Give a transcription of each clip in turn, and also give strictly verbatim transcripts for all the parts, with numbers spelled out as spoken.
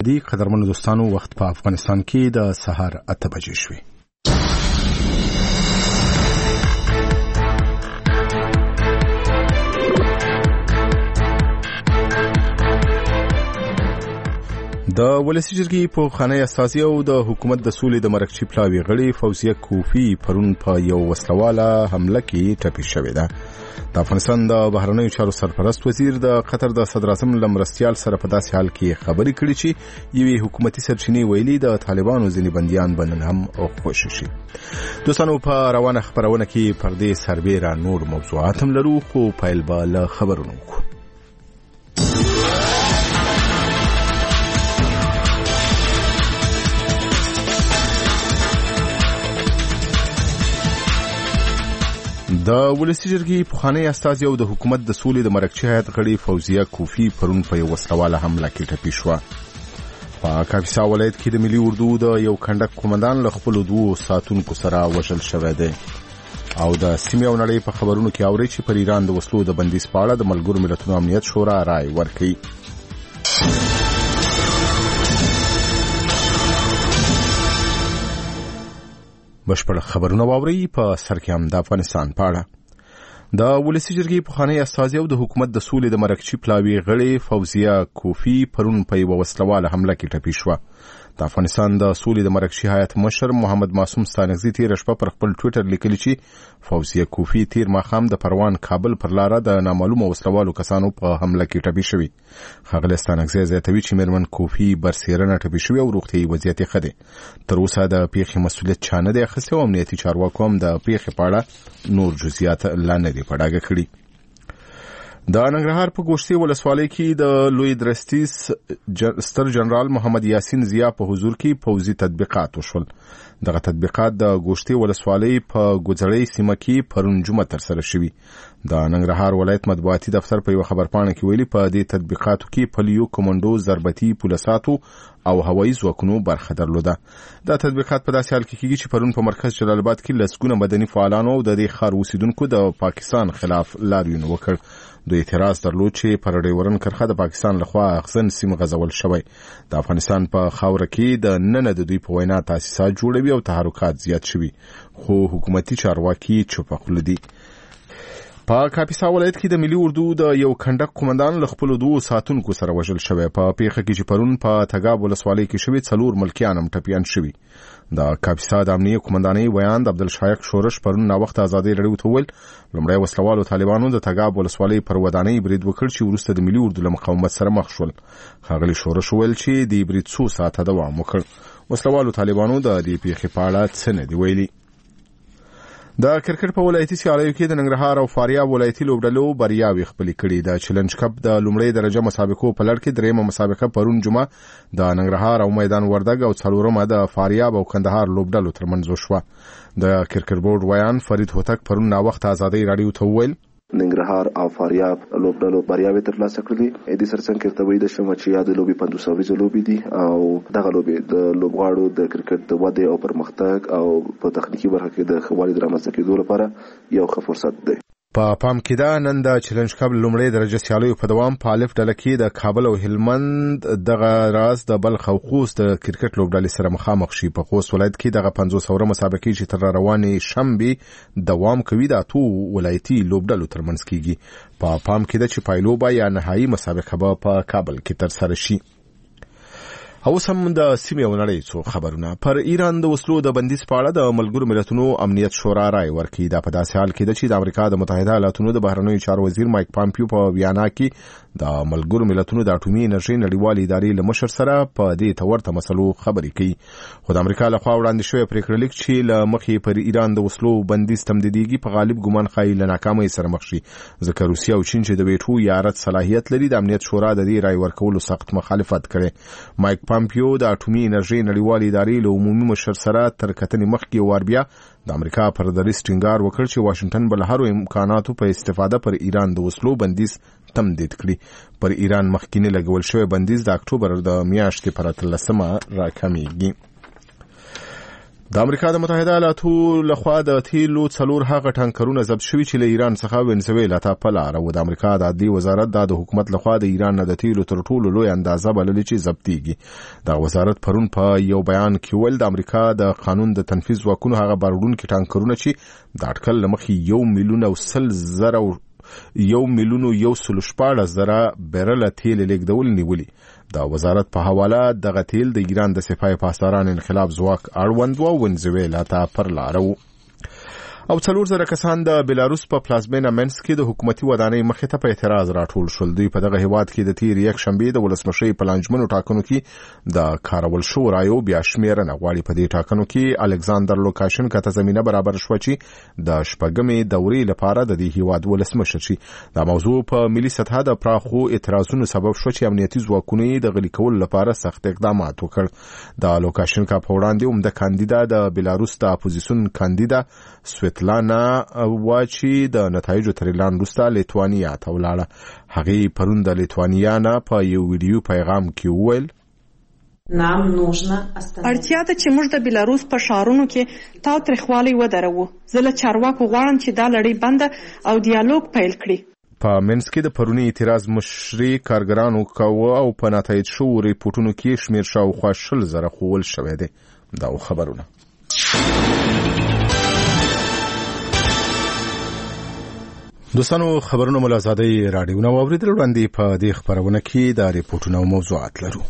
دي قدرمنو دوستانو وخت په افغانستان کې د سهار اته بجې شوې. د ولسی جرګې په خانه اساسي او د حکومت د سولې د مرکچی پلاوی غړي فوزیه کوفی پرون په یو وسلواله حمله کې ټپي شوې ده. د افغانستان د بهرنیو چارو سرپرست وزیر د قطر د صدر اعظم لمرستیال سره په داسې حال کې خبرې کړې چې یوې حکومتي سرچینې ویلي د طالبانو ځینې بندیان بنن هم خوښ شي. دوستانو په روانه خبرونه کې پر دې سربېره نور موضوعات هم لرو، خو پیل به له خبرونو وکړو. د ولسی جرګې پخوانی استازي او د حکومت د سولې د مرکچی هیئت غړي فوزیه کوفی پرون په یو وسلواله حمله کې ټپي شوه. په کاپیسا ولایت کې د ملي اردو د یو کنډک قومندان له خپلو دوو ساتونکو سره وژل شوی دی. او د سیمې او نړۍ په خبرونو کې اوري چې پر ایران د وسلو د بندیز په اړه د ملګرو ملتونو امنیت شورا رائے ورکړي. بشپړ خبرونه واوري. په سر کې هم د افغانستان په اړه د ولسی جرګې پخوانی استازي او د حکومت د سولې د مرکچی پلاوی غړي فوزیه کوفی پرون په یو وسلواله حمله کې ټپي شوه. د افغانستان د سولې د مرکچی هیئت مشر محمد معصوم ستانکزي تیر شپه پر خپل ټویټر لیکلی چې فوزیه کوفی تیر ماښام د پروان کابل پر لاره د نامعلومه وسلوالو کسانو په حمله کې ټپي شوی. ښاغلی ستانکزي زیاتوي چې میرمن کوفی برسیرنه ټپي شوی او روغتیایي وضعیت یې ښه دی. تر اوسه د پیښې مسؤلیت چا نه دی اخیستی او امنیتي چارواکو هم د پیښې په اړه نور جزئیات لا نه دي په ډاګه کړي. د ننګرهار په ګوشتي ولسوالۍ کې د لوی درستیز ستر جنرال محمد یاسین ضیا په حضور کې پوځي تطبیقات وشول. دغه تطبیقات د ګوشتي ولسوالۍ په ګوزړۍ سیمه کې پرون جمعه ترسره شوي. د ننګرهار ولایت مطبوعاتي دفتر په یو خبرپاڼه کې ویلي په دې تطبیقاتو کې پلیو کمانډو ضربتي پولیساتو او هوایي ځواکونو برخه درلوده. دا تطبیقات په داسې حال کې کېږي چې پرون په مرکز جلال آباد کې لسګونه مدني فعالانو او د دې ښار اوسیدونکو د پاکستان خلاف لاریون وکړ. دوی اعتراض درلود چې پر ډیورن کرخه د پاکستان لخوا اغزن سیم غزول شوی. د افغانستان په خاوره کې د نن د دوی په وینا تاسیسات جوړوي او تحرکات زیات شوي، خو حکومتي چارواکي چوپ خوله دي. په کاپیسا ولایت کې د ملي اردو د یو کنډک قومندان له خپلو دوو ساتونکو سره وژل شوی. په پیښه کې چې پرون په تګاب ولسوالۍ کې شوي څلور ملکیان هم ټپیان شوي. د کاپیسا د امنیه قومندانۍ ویاند عبدالشایق شورش پرون ناوخته ازادۍ راډیو ته وویل لومړی وسلوالو طالبانو د تګاب ولسوالۍ پر ودانۍ برید وکړ چې وروسته د ملي اردو له مقاومت سره مخ شول. ښاغلي شورش وویل چې د برید څو ساعته دوام وکړ. وسلوالو طالبانو د دې پیښې په اړه څه نه دي ویلي. د کرکټ په ولایتي سیالیو کې د ننګرهار او فاریاب ولایتي لوبډلو بریاوې خپلې کړې. د چیلنج کپ د لومړۍ درجه مسابقو په لړ کې دریمه مسابقه پرون جمعه د ننګرهار او میدان وردګ او څلورمه د فاریاب او کندهار لوبډلو ترمنځ وشوه. د کرکټ بورډ ویان فرید هوتک پرون ناوخته ازادۍ راډیو ته وویل ننګرهار او فاریاب لوبډلو بریاوې ترلاسه کړې. د سرڅنګ کې وایي د شمه چې یاد لوبي پنځوس ورځې لوبي دي او دغه لوبي د لوبغاړو د کرکټ د ودې او پرمختګ او په تخنیکی برخه کې د خوالي درامه کېدو لپاره یو ښه فرصت دی. په پام کې دا نن د چیلنج کپ لومړۍ درجه سیالیو په دوام په الف ډله کې د کابل او هلمند دغه راز د بلخ او خوست د کرکټ لوبډلې سره مخامخ شي. په خوست ولایت کې دغه پنځوس اوره مسابقې چې تر روانې شنبې دوام کوي د اتو ولایتي لوبډلو ترمنځ کېږي. په پام کې ده چې پایلوبه یا نهایي مسابقه به په کابل کې ترسره شي. اوس هم د سیمې او نړۍ څو خبرونه. پر ایران د وسلو د بندیز په اړه د ملګرو ملتونو امنیت شورا رائے ورکړي. دا په داسې حال کې ده چې د امریکا د متحده ایالاتونو د بهرنیو چارو وزیر مایک پامپیو په ویانا کې د ملګرو ملتونو د اټومي انرژۍ نړیوالې ادارې له مشر سره په دې تورته مسلو خبرې کوي. خو د امریکا لخوا وړاندې شوی پریکړه لیک چې له مخې پر ایران د وسلو بندیز تمدیدېږي په غالب ګمان ښایي له ناکامۍ سره مخ شي، ځکه روسیه او چین چې د ویټو یا رد صلاحیت لري د امنیت شورا د دې رائے ورکولو سخت مخالفت کړي. مایک پامپیو د اټومي انرژۍ نړیوالې ادارې له عمومي مشر سره تر کتنې مخکې وار بیا د امریکا پر دریځ ټینګار وکړ چې واشنگټن به له هرو امکاناتو په استفاده پر ایران د وسلو بندیز تمدید کړي. پر ایران مخکینی لګول شوی بندیز د اکتوبر د میاشتې پر اتلسمه راکمیږي. د امریکا د متحده ایالاتو لخوا د تیلو څلور هغه ټانکرونه ضبط شوي چې له ایران څخه وینزویلا ته په لاره و. د امریکا د عدلي وزارت د حکومت لخوا د ایران نه د تیلو تر ټولو لوی اندازه بللې چې ضبطیږي. د وزارت پرون په یو بیان کې ویل د امریکا د قانون د تنفیذ ځواکونو هغه باروړونکي ټانکرونه چې د اټکل له مخې یو میلیون او سل زره یو میلیون یو سل شپاړس زره بیرله تیل لیږدول نیولي. د وزارت په حواله دغه تیل د ایران د سپاه پاسداران انقلاب ځواک اړوند و وینزویلا ته پر لاره و. او څلور زره کسان د بلاروس په پلازمینه منسک کې د حکومتي ودانۍ مخې ته په اعتراض راټول شول. دوی په دغه هیواد کې د تیر یک شنبه د ولسمشي په لانجمنو ټاکنو کې د کارول شو رایو بیا شمیرنه غواړي. په دې ټاکنو کې الکساندر لوکاشنکو ته زمينه برابر شو چې د شپږمې دورې لپاره د دې هیواد ولسمشر شي. دا موضوع په ملي سطح د پراخو اعتراضونو سبب شو چې امنیتي ځواکونه د غلي کول لپاره سخت اقدامات وکړ. د لوکاشنکو په وړاندې هم د کاندیدا د بلاروس د اپوزیسیون کاندیدا سویتلانا واچی د نتایجو تر اعلان وروسته لیتوانیا ته ولاړه. هغې پرون د لیتوانیا نه په یو ویډیو پیغام کې وویل اړتیا ده چې موږ د بلاروس په ښارونو کې تاوتریخوالی ودروو. زه له چارواکو غواړم چې دا لړۍ بنده او دیالوګ پیل کړي. په منسک کې د پرونی اعتراض مشري کارګرانو کاوه او په نتایج شو ریپورتونو کې شمیر شاوخوا شل زره خول شوی دی. دا خبرونه دوستانو خبرونه ملازادي رادیو نو اوریدل وړاندې په دې خبرونه کې د ریپورتونو موضوعات لرو.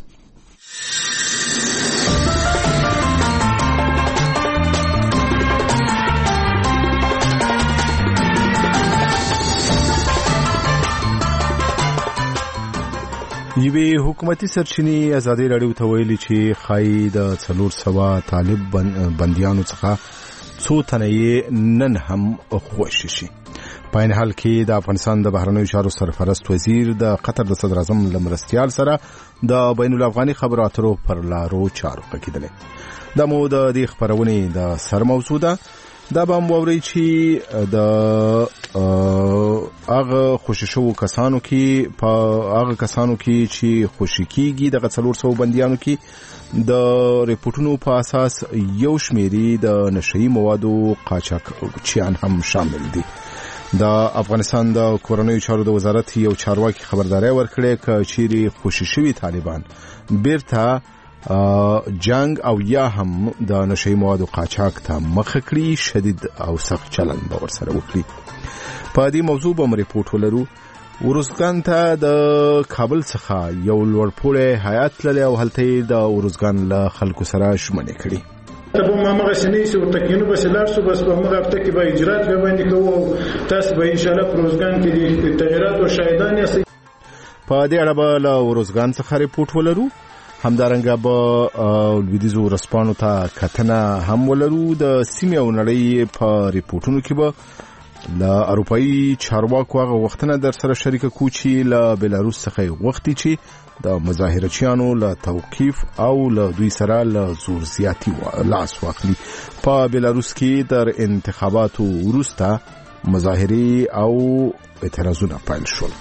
یوې حکومتي سرچینې ازادي رادیو ته ویلي چې خای د څلور سوه طالب بندیانو څخه څو تنه یې نن هم خوشي شي. په این حال کې د افغانستان د بهرنیو چارو سرپرست وزیر د قطر د صدر اعظم لمرستیال سره د بین الافغاني خبرو اترو پر لارو چارو کېدلې. دا مو د دې خبرونې د سر موضوع ده. دا به هم واورئ چې د هغه خوشي شوو کسانو کې په هغه کسانو کې چې خوشي کېږي دغه څلور سوه بندیانو کې د ریپورتونو په اساس یو شمیري د نشهیي موادو قاچاقچیان هم شامل دي. د افغانستان د کورنیو چارو د وزارت یو چارواکي خبرداري ورکړې چې چیرې خوشي شوي طالبان بیرته جنگ او یا هم د نشهیي موادو قاچاق ته مخه کړي شدید او سخت چلند به ورسره وکړي. په دې موضوع به ریپورت ولرو. ورزګان ته د کابل څخه یو لوړپوړی هیات تللی او هلته د ورزګان له خلکو سره ژمنې کړي. ته به ما غشنې سو تکینو بس لار سو بس په موږ هفته کې به اجرات به باندې کوو. تاسو به ان شاء الله پروزګان کې د تغیرات او شاهدان یاست. په دې اړه به له ورزګان څخه ریپورت ولرو. همدارنګه به لویدیځو ورځپاڼو ته کتنه هم ولرو. د سیمې او نړۍ په ریپورتونو کې به له اروپایي چارواکو هغه وختونه در سره شریک کو چې له بلاروس څخه وختي چې د مظاهرچیانو له توقیف او له دوی سره له زور زیاتی لاس واخلي. په بلاروس کې در انتخاباتو وروسته مظاهرې او اعتراضونه پیل شول.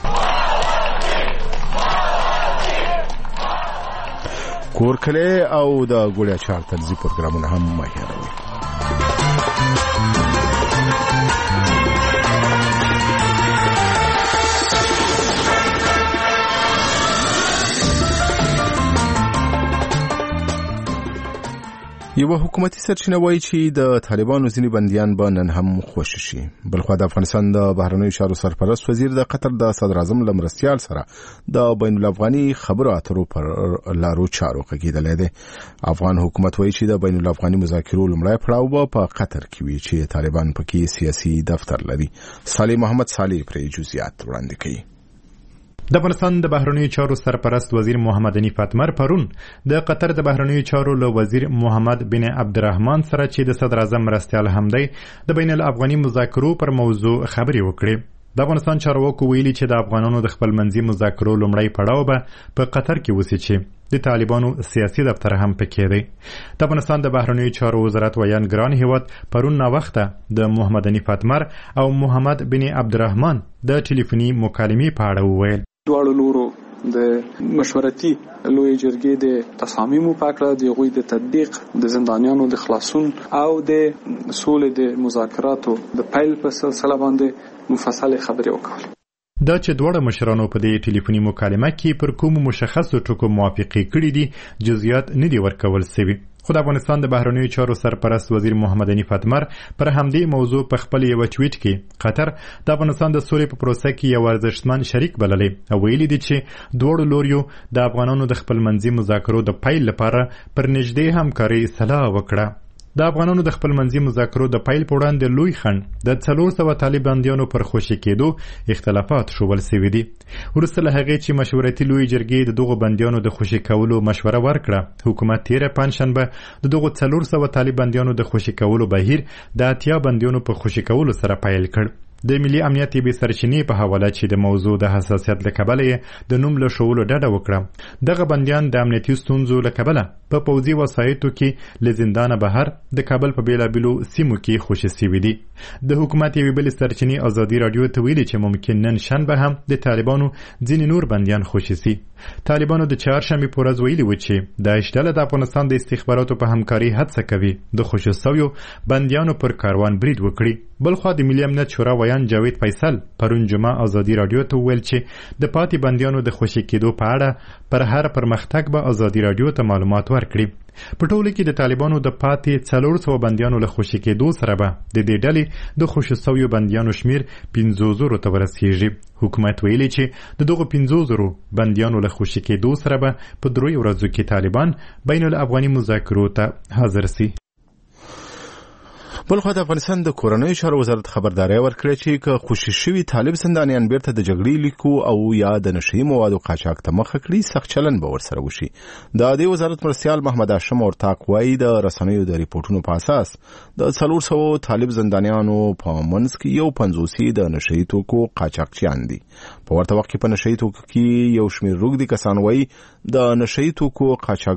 کورکله او د ګوړیا چار طرزي پروګرامونه هم مهیروي. یو حکومتي سرچینه وایي چې د طالبانو ځینې بندیان به نن هم خوشي شي. بلخوا د افغانستان د بهرنیو چارو سرپرست وزیر د قطر د صدر اعظم لمرستیال سره د بین الافغاني خبرو اترو پر لارو چارو کېدلې ده. افغان حکومت وایي چې د بین الافغاني مذاکرو لومړی پړاو به په قطر کې وي چې طالبان پکې سیاسي دفتر لري. صالح محمد صالح پرې جزئیات وړاندې کوي. د افغانستان د بهرنیو چارو سرپرست وزیر محمد حنیف اتمر پرون د قطر د بهرنیو چارو له وزیر محمد بن عبدالرحمن سره چې د صدر اعظم مرستیال هم دی د بین الافغاني مذاکرو پر موضوع خبرې وکړې. د افغانستان چارواکو ویلي چې د افغانانو د خپل منځي مذاکرو لومړی پړاو به په قطر کې وسی چې د طالبانو سیاسي دفتر هم پکې دی. د افغانستان د بهرنیو چارو وزارت ویان ګران هیواد پرون نا وخته د محمد حنیف اتمر او محمد بن عبدالرحمن د ټلیفوني مکالمې په اړه وویل. دواړو لورو د مشورتي لوی جرګې د تصامیمو په اړه د غوي د تطبیق د زندانیانو د خلاصون او د سولې د مذاکراتو د پیل په سلسله باندې مفصل خبرې وکړي. دا چې دواړه مشرانو په دې ټلیفوني مکالمه کې پر کوم مشخصو ټکو موافقه کړې دي جزئیات نه دي ورکول شوي. خو د افغانستان د بهرنیو چارو سرپرست وزیر محمد حنیف اتمر پر همدې موضوع په خپل یو ټویټ کې قطر د افغانستان د سولې په پروسه کې یو ارزښتمن شریک بللی او ویلي دي چې دواړو لوریو د افغانانو د خپلمنځي مذاکرو د پیل لپاره پر نږدې همکاري سلا وکړه. د افغانانو د خپلمنځي مذاکرو د پیل په وړاندې لوی خنډ د څلور سوه طالب بندیانو پر خوشي کېدو اختلافات ښوول سوي دي. وروسته له هغې چې مشورتي لوی جرګې د دغو بندیانو د خوشي کولو مشوره ورکړه، حکومت تېره پنجشنبه د دغو څلور سوه طالب بندیانو د خوشي کولو بهیر د اتیا بندیانو په خوشي کولو سره پیل کړ. د ملي امنیت بې سرچینې په حواله چې د موضوع د حساسیت له کبله یې د نوم له ښوولو ډډه وکړه. دغه بندیان د امنیتي ستونزو له کبله په پوځي وسایطو کې له زندانه بهر د کابل په بېلابېلو سیمو کې خوشي سوي دي. د حکومت یوې بلې سرچینې ازادي راډیو ته ویلي چې ممکن نن شنبه هم د طالبانو ځینې نور بندیان خوشي سي. طالبانو د چهارشنبې په ورځ ویلي و چې داعش ډله د افغانستان د استخباراتو په همکاري هڅه کوي د خوشي سویو بندیانو پر کاروان برید وکړي. بلخوا د ملي امنیت شورا ویان جاوید فیصل پرون جمعه ازادي راډیو ته وویل چې د پاتې بندیانو د خوشي کېدو په اړه پر هر پرمختګ به ازادي راډیو ته معلومات ورکړي. په ټوله کې د طالبانو د پاتې څلور سوه بندیانو له خوشي کېدو سره به د دې ډلې د خوشي سویو بندیانو شمیر پنځو زرو ته ورسیږي. حکومت ویلي چې د دغو پنځو زرو بندیانو له خوشي کېدو سره به په دریو ورځو کې طالبان بین الافغاني مذاکرو ته حاضر سي. بلخوا د افغانستان د کورنیو چارو وزارت خبرداری ورکړه چې که خوشي شوي طالب زندانیان بیرته د جګړې لیکو او یا د نشهیي موادو قاچاق ته مخه کړي سخت چلن به ورسره وشي. د دې وزارت مرستیال محمد هاشم ورتاق وایي د رسنیو د ریپورټونو په اساس د څلور سوو طالب زندانیانو په منځ کې یو پنځوسي د نشهیي توکو قاچاقچیان دي. په ورته وخت کې په نشهیي توکو کې یو شمېر روږدي کسان وایي د نشهیي توکو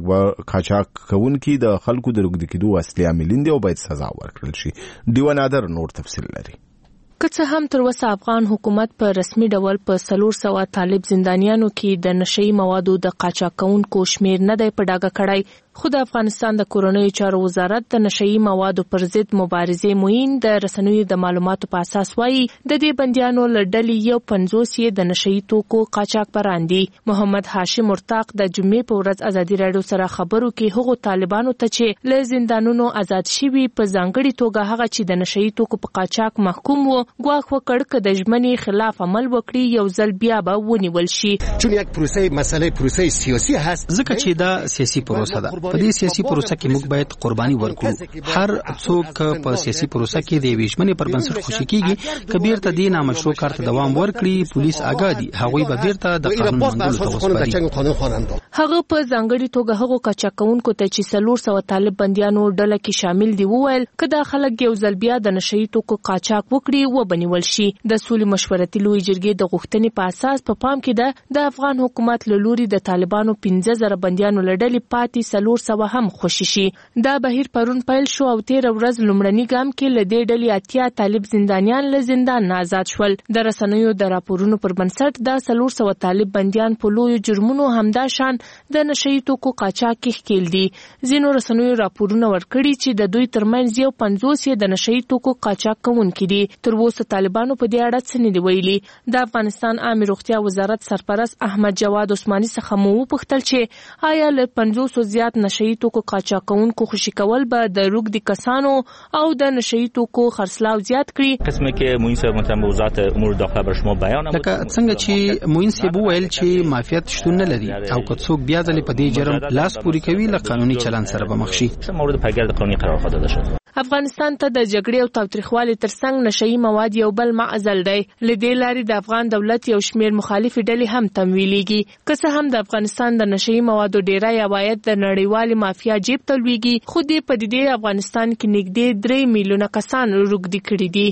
قاچاق کوونکي د خلکو د روږدي کېدو اصلي عاملین دي او باید سزا ورکړل شي. دیوان نادر نور تفصیل لري. که څه هم تر اوسه افغان حکومت په رسمي ډول په څلور سوه طالب زندانیانو کې د نشهیي موادو د قاچاق کوونکو شمېر نه دی په ډاګه کړی، خو د افغانستان د کورنیو چارو وزارت د نشهیي موادو پر ضد مبارزې معین د رسنیو د معلوماتو په اساس وایي د دې بندیانو له ډلې یو پنځوس یې د نشهیي توکو قاچاق بران دي. محمد هاشم ورتاق د جمعې په ورځ ازادي راډیو سره خبرو کې هغو طالبانو ته چې له زندانونو آزاد شوي په ځانګړي توګه هغه چې د نشهیي توکو په قاچاق محکوم وو ګواښ وکړ که د ژمنې خلاف عمل وکړي یو ځل بیا به ونیول شي. چون یک پروسه مسئله پروسه سیاسی هست ځکه چې دا سیاسي پروسه ده. په دې سیاسي پروسه کې موږ باید قرباني ورکړو. هر څوک په سیاسي پروسه کې د یوې ژمنې پر بنسټ خوشي کیږي که بیرته دې نامشروع کار ته دوام ورکړي پولیس آګاه دي هغوی به بیرته د قانون منګولو ته وسپاري. هغه په ځانګړي توګه هغو قاچاق کوونکو ته چې څلور سوه طالب بندیانو ډله کې شامل دي وویل که دا خلک یو ځل بیا د نشهیي توکو قاچاق وکړي وبنیول شي. د سولې مشورتي لوی جرګې د غوښتنې په اساس په پام کې ده د افغان حکومت له لوري د طالبانو پنځه زره بندیانو له ډلې پاتې څلور سوه هم خوشي شي. دا بهیر پرون پیل شو او تېره ورځ لومړني ګام کې له دې ډلې اتیا طالب زندانیان له زندان نه آزاد شول. د رسنیو د راپورونو پر بنسټ دا څلور سوه طالب بندیان په لویو جرمونو همدا شان د نشهیي توکو قاچاق کې ښکېل دي. ځینو رسنیو راپورونه ورکړي چې د دوی ترمنځ یو پنځوس یې د نشهیي توکو قاچاق کوونکي دي. تر اوسه طالبانو په دې اړه څه نه دي ویلي. د افغانستان عامې روغتیا وزارت سرپرست احمد جواد عثماني څخه مو وپوښتل چې آیا له پنځوسو زیات نشهیي توکو قاچاق کوونکو خوشي کول به د روږدي کسانو او د نشهیي توکو خرڅلاو زیات کړي. قسمه کې موین صاحب محترم وزارت امور داخله بر شما بیان لکه څنګه چې موین صاحب ویل چې مافیات شتون نه لري او که څوک بیا ځلې په دې جرم لاس پوري کوي له قانوني چلند سره به مخ شي. مورد پیګر قانوني قرار داده شد. افغانستان ته د جګړې او تاوتریخوالي ترڅنګ نشهیي مواد یو بل معضل دی. له دې لارې د افغان دولت یو شمېر مخالفې ډلې هم تمویلېږي. که څه هم د افغانستان د نشهیي موادو ډیری عواید د نړیوالې مافیا جیب ته لویږي، خو دې پدیدې افغانستان کې نږدې درې میلیونه کسان روږدي کړي دي.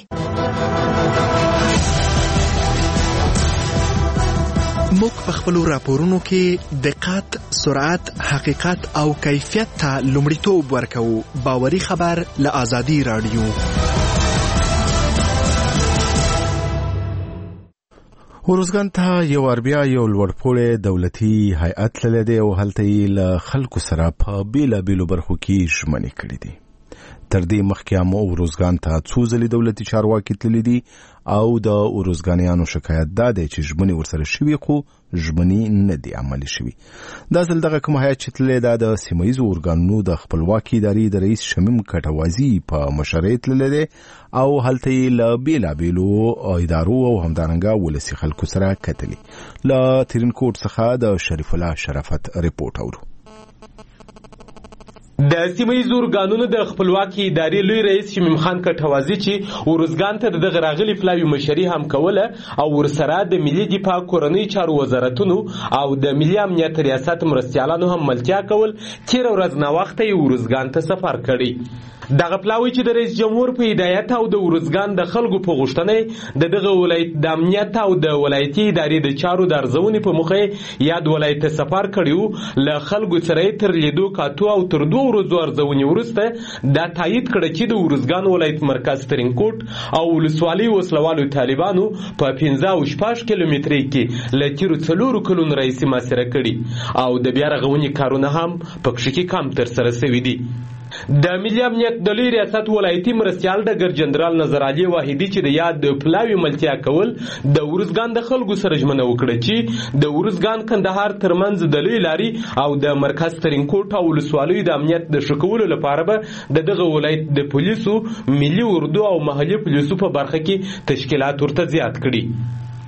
موږ په خپلو راپورونو کې دقت، سرعت، حقیقت او کیفیت ته لومړیتوب ورکوو. باوري خبر له آزادي راډیو. ورزګان ته یو اربیا یو لوړپوړی دولتي هیئت تللی دی او هلته یې له خلکو سره په بېلابېلو برخو کې ژمنې کړي دي. تر دې مخکې هم ورزګان ته څو ځلې دولتي چارواکي تللي دي او د ورزګانیانو شکایت دا دی چې ژمنې ورسره شوي خو ژمنې نه دي عملي شوي. دا ځل دغه کوم هیئت چې تللی دا د سیمه ییزو ارګانونو د خپلواکي ادارې د رئیس شمیم کټوازي په مشرۍ تللی دی او هلته یې له بېلابېلو ادارو او همدارنګه ولسي خلکو سره کتلي. له ترینکوټ څخه د شریف الله شرافت رپورټ اورو. د سیمه ییزو ارګانونو د خپلواکي ادارې لوی رئیس شمیم خان کټوازي چې ورزګان ته دغه راغلي پلاوي مشري هم کوله او ورسره د ملي دفاع کورنۍ چارو وزارتونو او د ملي امنیت ریاست مرستیالانو هم ملتیا کول تیر ورځ ناوخته یې ورزګان ته سفر کړی. دغه پلاوی چې د رئیس جمهور په هدایت او د ورزګان د خلکو په غوښتنې د دغه ولایت د امنیت او د ولایتي ادارې د چارو د ارزونې په مخه یاد ولایت ته سفر کړیو. له خلکو سره تر لیدو کاتو او تر دوه ورځو ارزونې وروسته دا تایید کړه چې د ورزګان ولایت مرکز ترینکوټ او ولسوالۍ وسلوالو طالبانو په پنځه او شپږ کیلومترۍ کې له تیرو څلورو کلونو راهیسې محاصره کړي او د بیا رغونې کارونه هم په کښې کې کم ترسره شوي دي. د ملي امنیت د لوی ریاست ولایتي مرستیال ډګر جنرال نظر علي واحدي چې د یاد د پلاوي ملتیا کول د ورزګان د خلکو سره ژمنه وکړه چې د ورزګان کندهار ترمنځ د لوی لاري او د مرکز ترینکوټ او ولسوالیو د امنیت د ښه کولو لپاره به د دغه ولایت د پولیسو ملي اردو او محلي پولیسو په برخه کې تشکیلات ورته زیات کړي.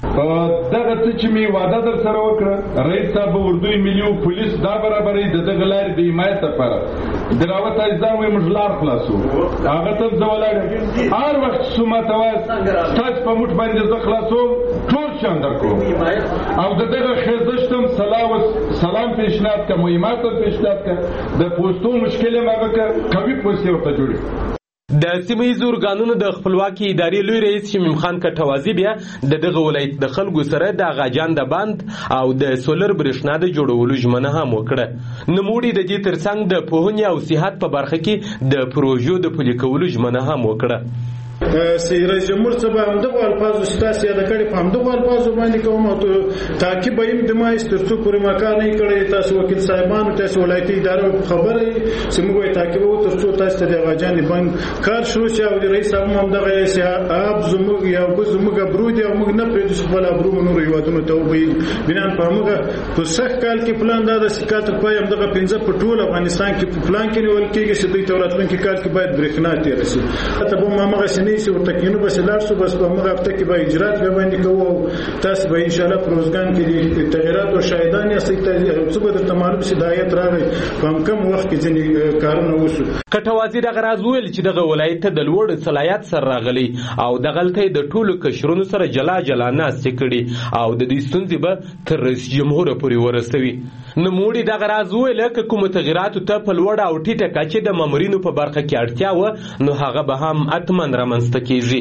دغه څه چې می وعده در سره وکړه رئیس صاحب اردوی ملي پولیس دا برابرې د دغه لارې د حمایت لپاره دراوت ایزام وي مجلار خلاصو هغه ته زولاړ هر وخت سمته واس تاسو په موټ باندې ز خلاصو ټول شاندار کو او دغه خزشتم سلام سلام پیشنهاد کوم حمایت پیشنهاد کوم د پوسټو مشکل مګه کوي پوسټ ورته جوړي. د سیمه ییزو ارګانونو د خپلواکي ادارې لوی رئیس شمیم خان کټوازي بیا د دغه ولایت د خلکو سره د غاجان د بند او د سولر برېښنا د جوړولو ژمنه هم وکړه. نوموړي د دې ترڅنګ د پوهنې او صحت په برخه کې د پروژو د پلي کولو ژمنه هم وکړه. رئیس جمهور صاحب همدغه الفاظو ستاسو یاد کړي په همدغه الفاظو باندې کوم او تعقیب ایم د مای سترڅو پورې مکان نه کړي. تاسو وکیل صاحبانو تاسو ولایتي ادارو خبره چې موږ تعقیب وو ترڅو تاسو ته د غاجان بند کار شروع شي او رئیس صاحب همدغه اب زموږ یو زموږ برود او موږ نه پرې د خپل ابرو نور یواتونو ته وي بنا په موږ په صح کال کې پلان دا د سکات په همدغه پنځه په ټول افغانستان کې په پلان کې نیول کېږي چې دوی توراتلون کې کال کې باید برېښنا تیر شي. ته به ما مغه سنې چې ورته کینو بس لار سو بس په موږ هفته کې به اجرات به باندې کوو تاسو به ان شاء الله پروزګان کې د تغیرات او شاهدان یا څه به د تمارب هدایت راغی په کم وخت کې ځینې کارونه وشو. کټوازي دغه راز ویل چې دغه ولایت ته د لوړ صلاحیت سره راغلی او دغلته د ټولو کشرونو سره جلا جلا ناستې کړي او د دې ستونزې به تر رئیس جمهور پورې ورسوي. نوموړي دغه راز ویل چې کوم تغیراتو ته په لوړ او ټیټه کچه د مامورینو په برخه کې اړتیا و نو هغه به هم اتمن رامنځته کیږي.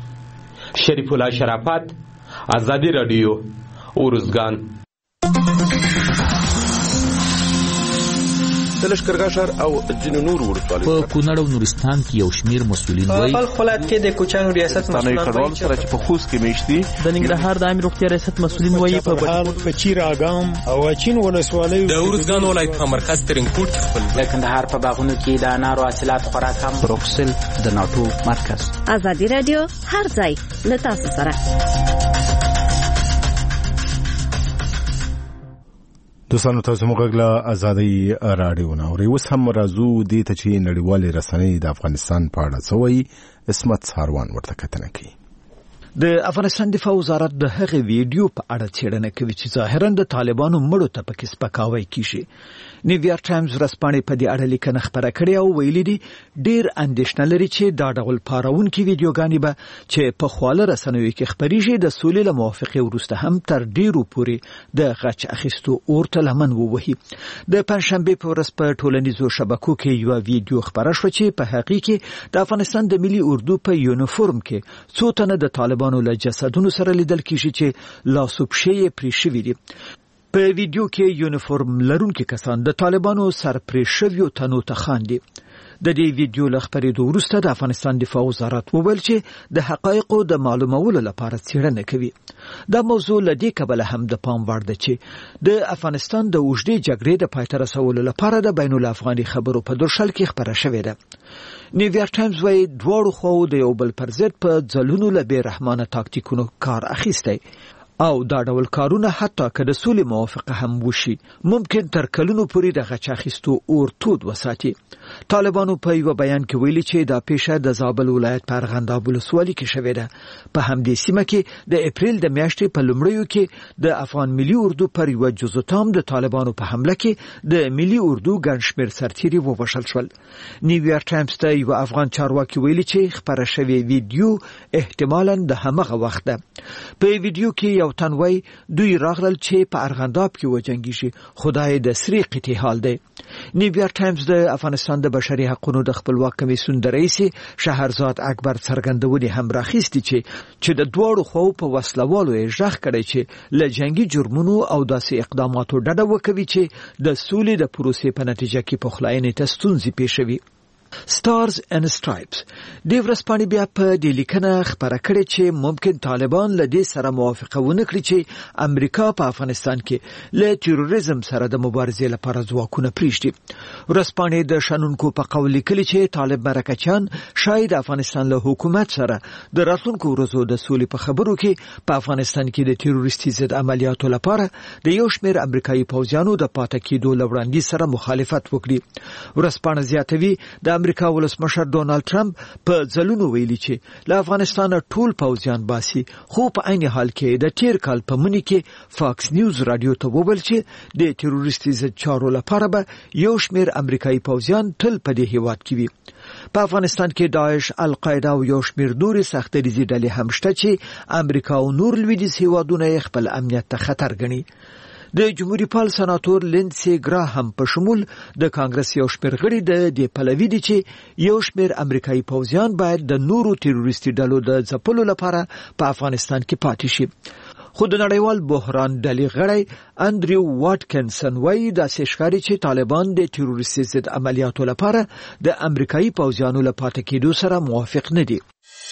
شریف الله شرافت، آزادی رادیو، ورزګان. د لشکرګاه او ځینو نور ولسوالیو په کونړ او نورستان کې یو شمیر مسولین وایي په خپل کې د کوچانو ریاست مسولین وایي چې په خوست کې میشتي د ننګرهار د عامه روغتیا ریاست مسولین وایي په بهار په چیر اګام او چین ولسوالیو د ورزګان ولایت په مرکز ترینکوټ خپل د کندهار په باغونو کې د انارو حاصلات خوراک هم بروکسل د ناتو مرکز. آزادی رادیو هر ځای له تاسو سره. دوستانو تاسو موږ له آزادۍ راډیو نه اورئ. اوس هم راځو دې ته چې نړیوالې رسنۍ د افغانستان په اړه څه وایي. عصمت ساروان ورته کتنه کوي. د افغانستان دفاع وزارت د هغې ویډیو په اړه څېړنه کوي چې ظاهراً د طالبانو مړو ته پکې سپکاوی کیږي. نیویارک ټایمز ورځپاڼې په دې اړه لیکنه خپره کړې او ویلي دي ډېر اندېښنه لري چې دا ډول پارونکي ویډیوګانې به چې په خواله رسنیو کې خپریږي د سولې له موافقې وروسته هم تر ډېرو پورې د غچ اخیستو اور ته لمن ووهي. د پنجشنبې په ورځ په ټولنیزو شبکو کې یوه ویډیو خپره شوه چې په هغې کې د افغانستان د ملي اردو په یونیفورم کې څو تنه د طالبانو له جسدونو سره لیدل کېږي چې لاسو پښې یې پرې شوي دي. په ویډیو کې یونیفورم لرونکي کسان د طالبانو سر پرې شویو تنو ته خاندي. د دې ویډیو له خپرېدو وروسته د افغانستان دفاع وزارت وویل چې د حقایقو د معلومولو لپاره څېړنه کوي. دا موضوع له دې کبله هم د پام وړ ده چې د افغانستان د اوږدې جګړې د پای ته رسولو لپاره د بین الافغاني خبرو په درشل کې خپره شوې ده. نیویارک ټایمز وايي دواړو خواو د یو بل پر ضد په ځلونو له بې رحمانه تاکتیکونو کار اخیستی او دا ډول کارونه حتی که د سولې موافقه هم وشي ممکن تر کلونو پورې د غچ اخیستو اور تود وساتي. طالبانو په یو بیان کې ویلي چې دا پیښه د زابل ولایت په ارغنداب ولسوالۍ کې شوې ده. په همدې سیمه کې د اپریل د میاشتې په لومړیو کې د افغان ملي اردو پر یو جزو تام د طالبانو په حمله کې د ملي اردو ګڼ شمېر سرتیري ووژل شول. نیویارک ټایمز ته یو افغان چارواکي ویلي چې خپره شوې ویډیو احتمالاً د همغه وخت ده. په ویډیو کې یو تنوي دوی راغلل چې په ارغنداب کې وجنګیږي خدای د سری قتی حال دی. نیویارک ټایمز د افغانستان د بشري حقوقو د خپلواک کمیسیون د رئیس شهرزاد اکبر څرګندونې هم راخیستي چې چې د دوړو خو په وسلوالو یې ځخ کړی چې له جنگي جرمونو او داسې اقداماتو ډډه وکوي چې د سولې د پروسې په نتیجه کې پخلاینې ته ستونزې پیښوي. Stars and Stripes د ورځپاڼې بیا په دې لیکنه خبره کړې چې ممکن طالبان له دې سره موافقه ونه کړي چې امریکا په افغانستان کې له تروریزم سره د مبارزې لپاره ځواکونه پریږدي. ورځپاڼې د شنونکو په قول لیکلي چې طالب مرکچیان شاید افغانستان له حکومت سره د راتلونکو ورځو د سولې په خبرو کې په افغانستان کې د تروریستي ضد عملیاتو لپاره د یو شمېر امریکایي پوځیانو د پاتې کېدو له وړاندیز سره مخالفت وکړي. ورځپاڼه زیاتوي د امریکا ولسمشر ډونالد ټرمپ په ځلونو ویلي چې له افغانستان ټول پوځیان باسي خو په عین حال کې د تیر کال په مني کې فاکس نیوز رادیو ته وویل چې د تروریستي ضد چارو لپاره به یو شمېر امریکایي پوځیان تل په دې هیواد کې وي. په افغانستان کې داعش، القاعده او یو شمېر نورې سختدریزې ډلې هم شته چې امریکا او نور لویدیځ هیوادونه خپل امنیت ته خطر ګڼي. د جمهوریت پال سناتور لینسي ګراهم په شمول د کانګرس یو شمېر غړي د دې پلوي دي چې یو شمېر امریکایي پوځیان باید د نورو تروریستي ډلو د ځپلو لپاره په افغانستان کې پاتې شي. خو د نړیوال بحران ډلې غړی انډریو واټکنسن وایي داسې ښکاري چې طالبان د تروریستي ضد عملیاتو لپاره د امریکایي پوځیانو له پاتې کېدو سره موافق نه دي.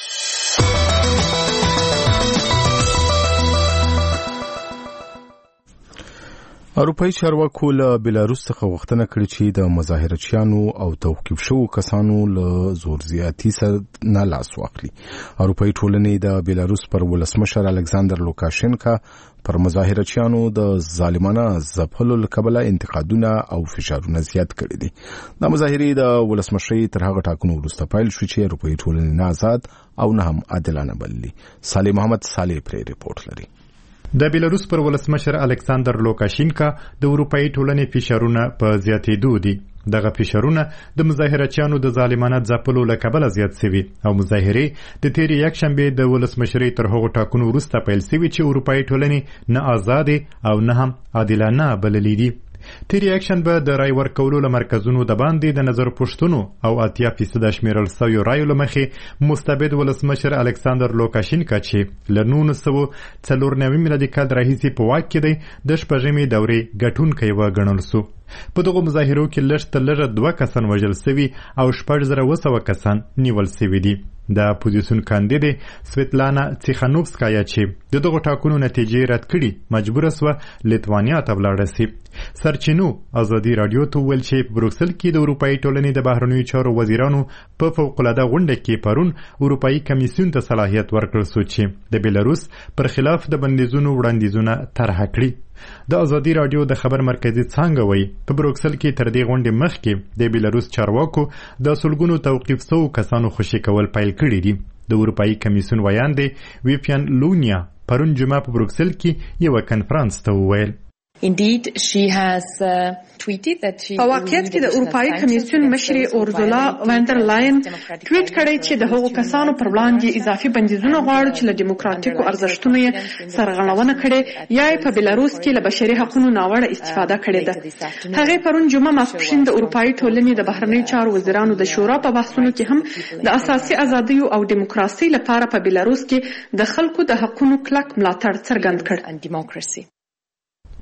اروپایي چارواکو له بلاروس څخه غوښتنه کړې چې د مظاهرچیانو او توقیف شوو کسانو له زور زیاتي سره نه لاس واخلي. اروپایي ټولنې د بلاروس پر ولسمشر الکساندر لوکاشینکا پر مظاهرچیانو د ظالمانه ځپلو له کبله انتقادونه او فشارونه زیات کړي دي. دا مظاهرې د ولسمشرۍ تر هغه ټاکنو وروسته پیل شو چې اروپایي ټولنې نه آزاد او نه هم عادلانه بللي. صالح محمد صالح پرې رپورټ لري. د بیلاروس پر ولسمشر الکساندر لوکاشینکا د اروپایي ټولنې فشارونه په زیاتېدو دي. دغه فشارونه د مظاهرچیانو د ظالمانه ځپلو له کبله زیات شوي او مظاهرې د تېرې یکشنبې د ولسمشرۍ تر هغو ټاکنو وروسته پیل شوي چې اروپایي ټولنې نه آزادې او نه هم عادلانه بللي دي. تیری اکشن به د رای ورکولو له مرکزونو د باندې د نظر پوښتنو او اتیا فیصده شمیرل شویو رایو له مخې مستبد ولسمشر الکساندر لوکاشینکا چې له نولس سوه څلور نوي میلادي کال راهیسې په واک کې دی د شپږمې دورې ګټونکی وګڼل سو. په دغو مظاهرو کې لږ تر لږه دوه کسان وژل سوي او شپږ زره اوه سوه کسان نیول سوي دي. د اپوزیسیون کاندیدې سویتلانا تیخانوفسکایا چې د دغو ټاکنو نتیجې رد کړي مجبوره سوه لیتوانیا ته ولاړه سي. سرچینو ازادي راډیو ته وویل چې په بروکسل کې د اروپایي ټولنې د بهرنیو چارو وزیرانو په فوقالعاده غونډه کې پرون اروپایي کمیسیون ته صلاحیت ورکړل سو چې د بیلاروس پر خلاف د بندیزونو وړاندیزونه طرحه کړي. د ازادي راډیو د خبر مرکزي څانګه وایي په بروکسل کې تر دې غونډې مخکې د بیلاروس چارواکو د سلګونو توقیف شوو کسانو خوشي کول پیل کړي دي. د اروپایي کمیسیون ویاندې ویپیان لونیا پرون جمعه په بروکسل کې یو کنفرانس ته وویل. Indeed, she has uh, tweeted that she په واقعیت کې د اروپایي کمیسیون مشرې اورزولا وانډر لاین ټویټ کړی چې د هغو کسانو پر وړاندې اضافي بندیزونه غواړي چې له دیموکراتیکو ارزښتونو یې سرغړونه کړې یا یې په بیلاروس کې له بشري حقوقو ناوړه استفاده کړې ده. هغې پرون جمعه ماسپښین د اروپایي ټولنې د بهرنیو چارو وزیرانو د شورا په بحثونو کې هم د اساسي ازادیو او دیموکراسۍ لپاره په بیلاروس کې د خلکو د حقوقو کلک ملاتړ څرګند کړ.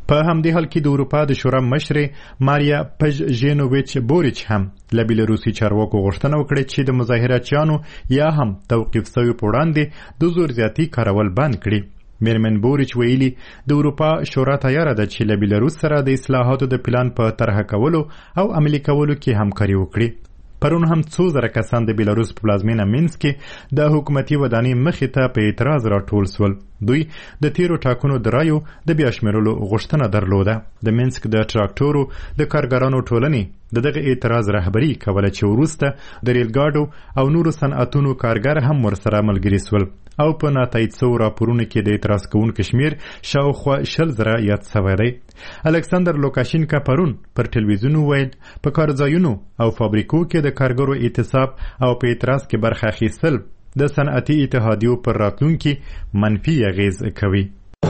په همدې حال کې د اروپا د شورا مشرې ماریا پژژینوویچ بوریچ هم له بیلاروسي چارواکو غوښتنه وکړه چې د مظاهراتچیانو یا هم توقیف شویو په وړاندې د زور زیاتي کارول بند کړي. میرمن بوریچ ویلي د اروپا شورا تیاره ده چې له بیلاروس سره د اصلاحاتو د پلان په طرحه کولو او عملي کولو کې همکاري وکړي. پرون هم څو زره کسان د بیلاروس په پلازمینه مینسک کې د حکومتي ودانۍ مخې ته په اعتراض راټول سول. دوی د تیرو ټاکنو د رایو د بیا شمیرلو غوښتنه درلوده. د مینسک د ټراکټورو د کارګرانو ټولنې د دغه اعتراض رهبري کوله چې وروسته د ریل ګاډو او نورو صنعتونو کارګر هم ورسره ملګري سول او په ناتایید سوو راپورونو کې د اعتراض کوونکو شمیر شاوخوا شل زره یاد سوی دی. الکساندر لوکاشینکا پرون پر ټلویزیون وویل په کارځایونو او فابریکو کې د کارګرو اعتصاب او په اعتراض کې برخه اخیستل د صنعتي اتحادیو پر راتلونکي منفي اغیز کوي.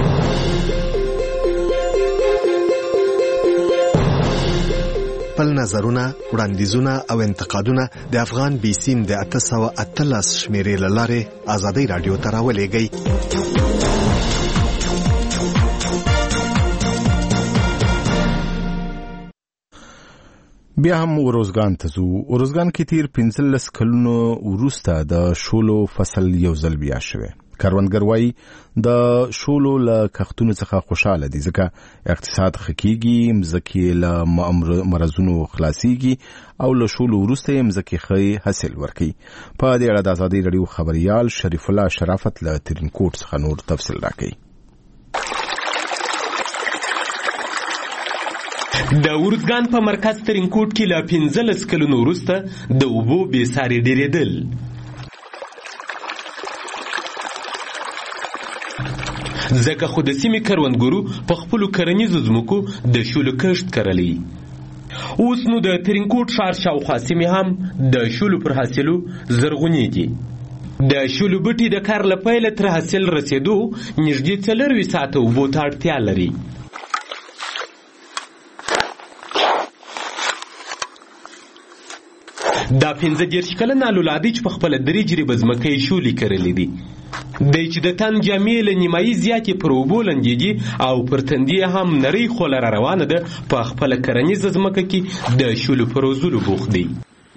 خپل نظرونه، وړاندیزونه او انتقادونه د افغان بي سیم د اته سوه اتلس شمیرې له لارې ازادۍ راډیو ته راولېږئ. بیا هم اروزګان ته ځو. اروزګان کې تیر پنځلس کلونو وروسته د شولو فصل یو ځل بیا شوی. کروندګر وایي د شولو له کښتونو څخه خوشاله دي ځکه اقتصاد ښه کیږي، مځکې له مرضونو خلاصیږي او له شولو وروسته یې مځکې ښه حاصل ورکوي. په دې اړه د ازادۍ راډیو خبریال شریف الله شرافت له ترینکوټ څخه نور تفصیل راکوي. د اروزګان په مرکز ترینکوټ کې له پنځلس کلونو وروسته د اوبو بې ساري ډېرېدل. ځکه خو د سیمې کروندګرو په خپلو کرنیزو ځمکو د شولو کښت کرلی. اوس نو د ترینکوټ ښار شاوخوا سیمې هم د شولو پر حاصلو زرغونې دي. د شولو بټي د کار له پیله تر حاصل رسېدو نږدې څلرویشت ساعته اوبو ته اړتیا لري. دا پنځه دېرش کلن الولادي چې په خپله درې جریبه ځمکه یې شولې کرلې دي. دی چې د تن جامې له نیمایي زیاتې پر اوبو لنډېږي او پر تندې هم نرۍ خوله را روانه ده، په خپله کرنیزه ځمکه کې د شولو په روزلو بوخت دی.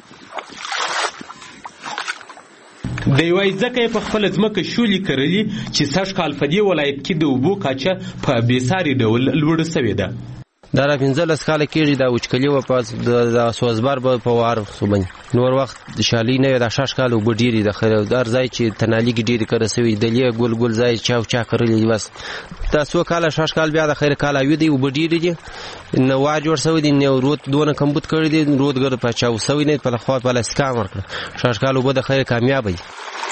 دی وایي ځکه یې په خپله ځمکه شولې کرلي چې سږ کال په دې ولایت کې د اوبو کچه په بېساري ډول لوړه سوې ده. دا را پنځلس کاله کېږي دا وچکلي وه په د سوزبر به په وار وبني نور وخت د شالي نه وي دا شش کاله اوبه ډېرې د هر ځای چې تنالي کې ډېرې کره سوي دلې ګل ګل ځای چا او چا کرلي بس دا څو کاله شش کال بیا د خیر کال اوی دی اوبه ډېرې دي نه وا جوړ سوی دي نه رود دونه کمبود کړی دي رودګر په چاو سوی نه په خوا په لسکا ورکړه شش کال اوبه د خیر کامیاب وي.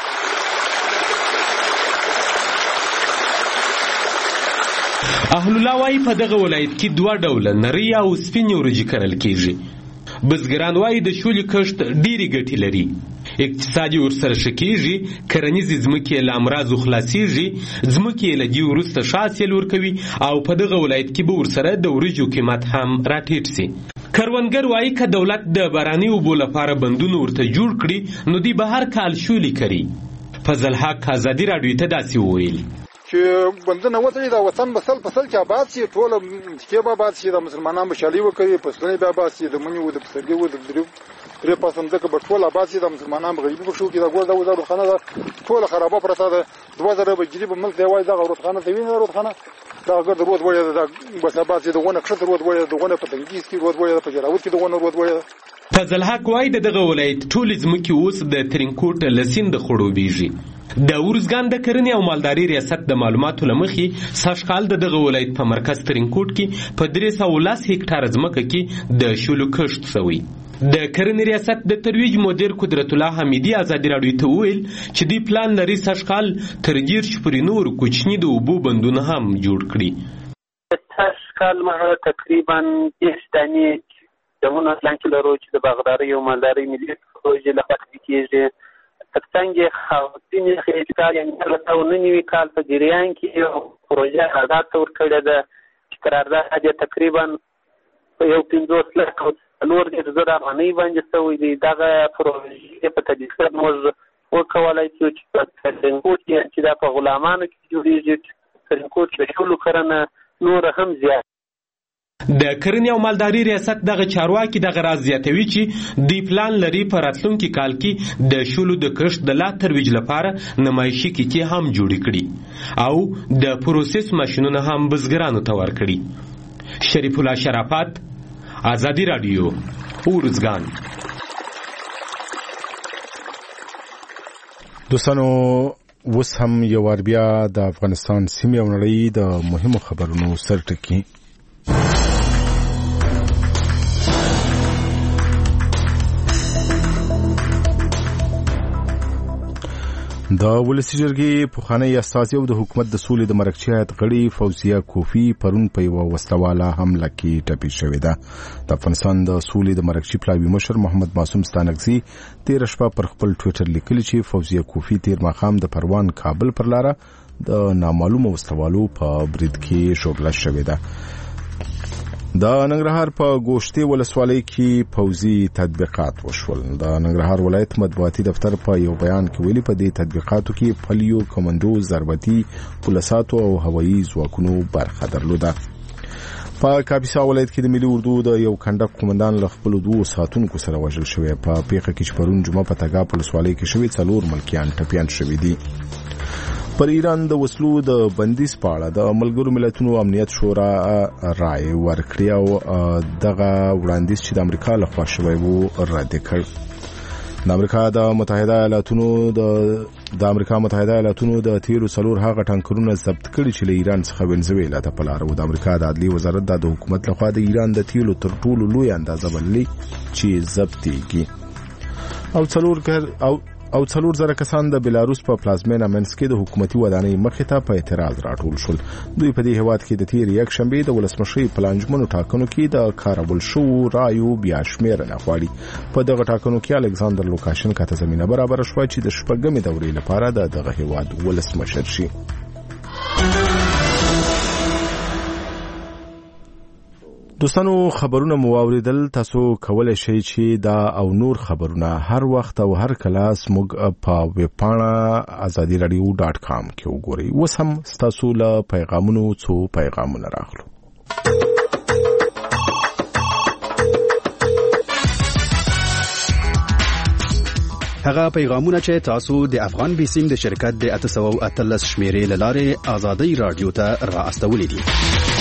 اهل الله وايي په دغه ولایت کې دوه ډوله نری او سپینې ورجې کرل کېږي. بزګران وايي د شولې کښت ډېرې ګټې لري. اقتصاد یې ورسره ښه کېږي، کرنیزې ځمکې یې له امراضو خلاصېږي، ځمکې یې له دې وروسته ښه حاصل ورکوي او په دغه ولایت کې به ورسره د وریجو قیمت هم راټیټ سي. کروندګر وايي که دولت د باراني اوبو لپاره بندونه ورته جوړ کړي نو دوی به هر کال شولې کري. فضل حق ازادي راډیو ته داسې وویل چې بندونه وتړي دا وطن به سل په سل کې آباد شي، ټوله مځکې به آباد شي، د مسلمانان به شالي وکوي، فصلونه به آباد شي، د مني و د پسرلي و د درې پاسه مځکه به ټول آباد شي، د مسلمانان به غریبي به شو کړي. دا ګور دا وزه روډخانه ده ټوله خرابه پرته ده. دوه زره به جریبه ملک دی وایي دغه روډخانه ته وینې روډخانه دغه ګرد رود وایي د بس آباد شي، د ونه کښته رود وایي، د ونه په تنګیز کې رود وایي، په جراوت کې د ونه رود وایي. فضل حق وايي د دغه ولایت ټولې ځمکې اوس د ترینکوټ له سیند خړوبېږي. د اروزګان د کرنې او مالداري ریاست د معلوماتو له مخې سږ کال د دغه ولایت په مرکز ترینکوټ کې په درې سوه لس هکټاره ځمکه کې د شولو کښت شوی. د کرنې ریاست د ترویج مدیر قدرت الله حمیدي ازادي راډیو ته وویل چې دوی پلان لري سږ کال تر دېرش پورې نور کوچني د اوبو بندونه هم جوړ کړي. سږ کال ما تقریبا دېرش دانې دمونه پلان کې لرو چې د باغدارۍ او مالدارۍ ملي پروژې لخوا تطبیق کېږي. ترڅنګ یې خاورینې خېټکار یعنې کال دوه سوه نوي کال په جریان کې یو پروژه قرارداد ته ورکړې ده چې قرارداد یې تقریبا په یو پنځوس لک او څلور دېرش زره افغانۍ باندې شوی دی. دغه پروژې په تطبیق سره موږ وکولی شو چې په ترینکوټ کې چې دا په غلامانو کې جوړېږي، ترینکوټ کې د شولو کرنه نوره هم زیات د کرنې او مالداري ریاست دغه چارواکي دغه راز زیاتوي چې دوی پلان لري په راتلونکي کال کې د شولو د کښت د لا ترویج لپاره نمایشي کیکې هم جوړې کړي او د پروسس ماشینونه هم بزګرانو ته ورکړي. شریف الله شرافت، آزادی رادیو، اورزګان. دوستانو اوس هم یو وار بیا د افغانستان سیمې او نړۍ د مهمو خبرونو سرټکي. د ولسی جرګې پخوانی استازي او د حکومت د سولې د مرکزي هیئت غړي فوزیه کوفی پرون په یوه وسلواله حمله کې ټپي شوې ده. د افغانستان د سولې د مرکزي پلاوي مشر محمد معصوم ستانکزي تېره شپه پر خپل ټویټر لیکلي چې فوزیه کوفی تېر ماښام د پروان کابل پر لاره د نامعلومو وسلوالو په برید کې ژوبله شوې ده. د ننګرهار په ګوشتې ولسوالۍ کې پوځي تطبیقات وشول. د ننګرهار ولایت مطبوعاتي دفتر په یو بیان کې ویلي په دې تطبیقاتو کې پلیو، کمانډو، ضربتي پولیساتو او هوایي ځواکونو برخه درلوده. په کاپیسا ولایت کې د ملي اردو د یو کنډک قومندان له خپلو دوو ساتونکو سره وژل شوی. په پیښه کې چې پرون جمعه په تګاب ولسوالۍ کې شوي څلور ملکیان ټپیان شوي دي. پر ایران د وسلو د بندیز په اړه د ملګرو ملتونو امنیت شورا رائے ورکړی او دغه وړاندیز چې د امریکا لخوا شوی وو رد کړ. د امریکا د متحده ایالاتونو د د امریکا متحده ایالاتونو د تیرو څلور هغه ټانکرونه ضبط کړي چې له ایران څخه وینزویلا ته په لاره وو. د امریکا د عدلي وزارت د حکومت لخوا د ایران د تیلو تر ټولو لوی اندازه بللي چې ضبطېږي او څلور او او څلور زره کسان د بلاروس په پلازمینه منسک کې د حکومتي ودانۍ مخې ته په اعتراض راټول شول. دوی په دې هیواد کې د تیر یک شنبه د ولسمشي پلانجمنو ټاکنو کې د کارول شو رایو بیا شمیرنه غواړي. په دغه ټاکنو کې الکساندر لوکاشنکا ته زمينه برابر شوه چې د شپږمې دورې لپاره د دغه هیواد ولسمشر شي. دوستانو خبرونه مو واوریدل. تاسو کولای شئ چې دا او نور خبرونه هر وخت او هر کله زموږ په ویب پاڼه آزادی رادیو ډاټ کام کې وګورئ. اوس هم ستاسو له پیغامونو څو پیغامونه راغلو. هغه پیغامونه چې تاسو د افغان بیسیم د شرکت د اته سوه اتلس شمیرې له لارې آزادی رادیو ته را استولې دي.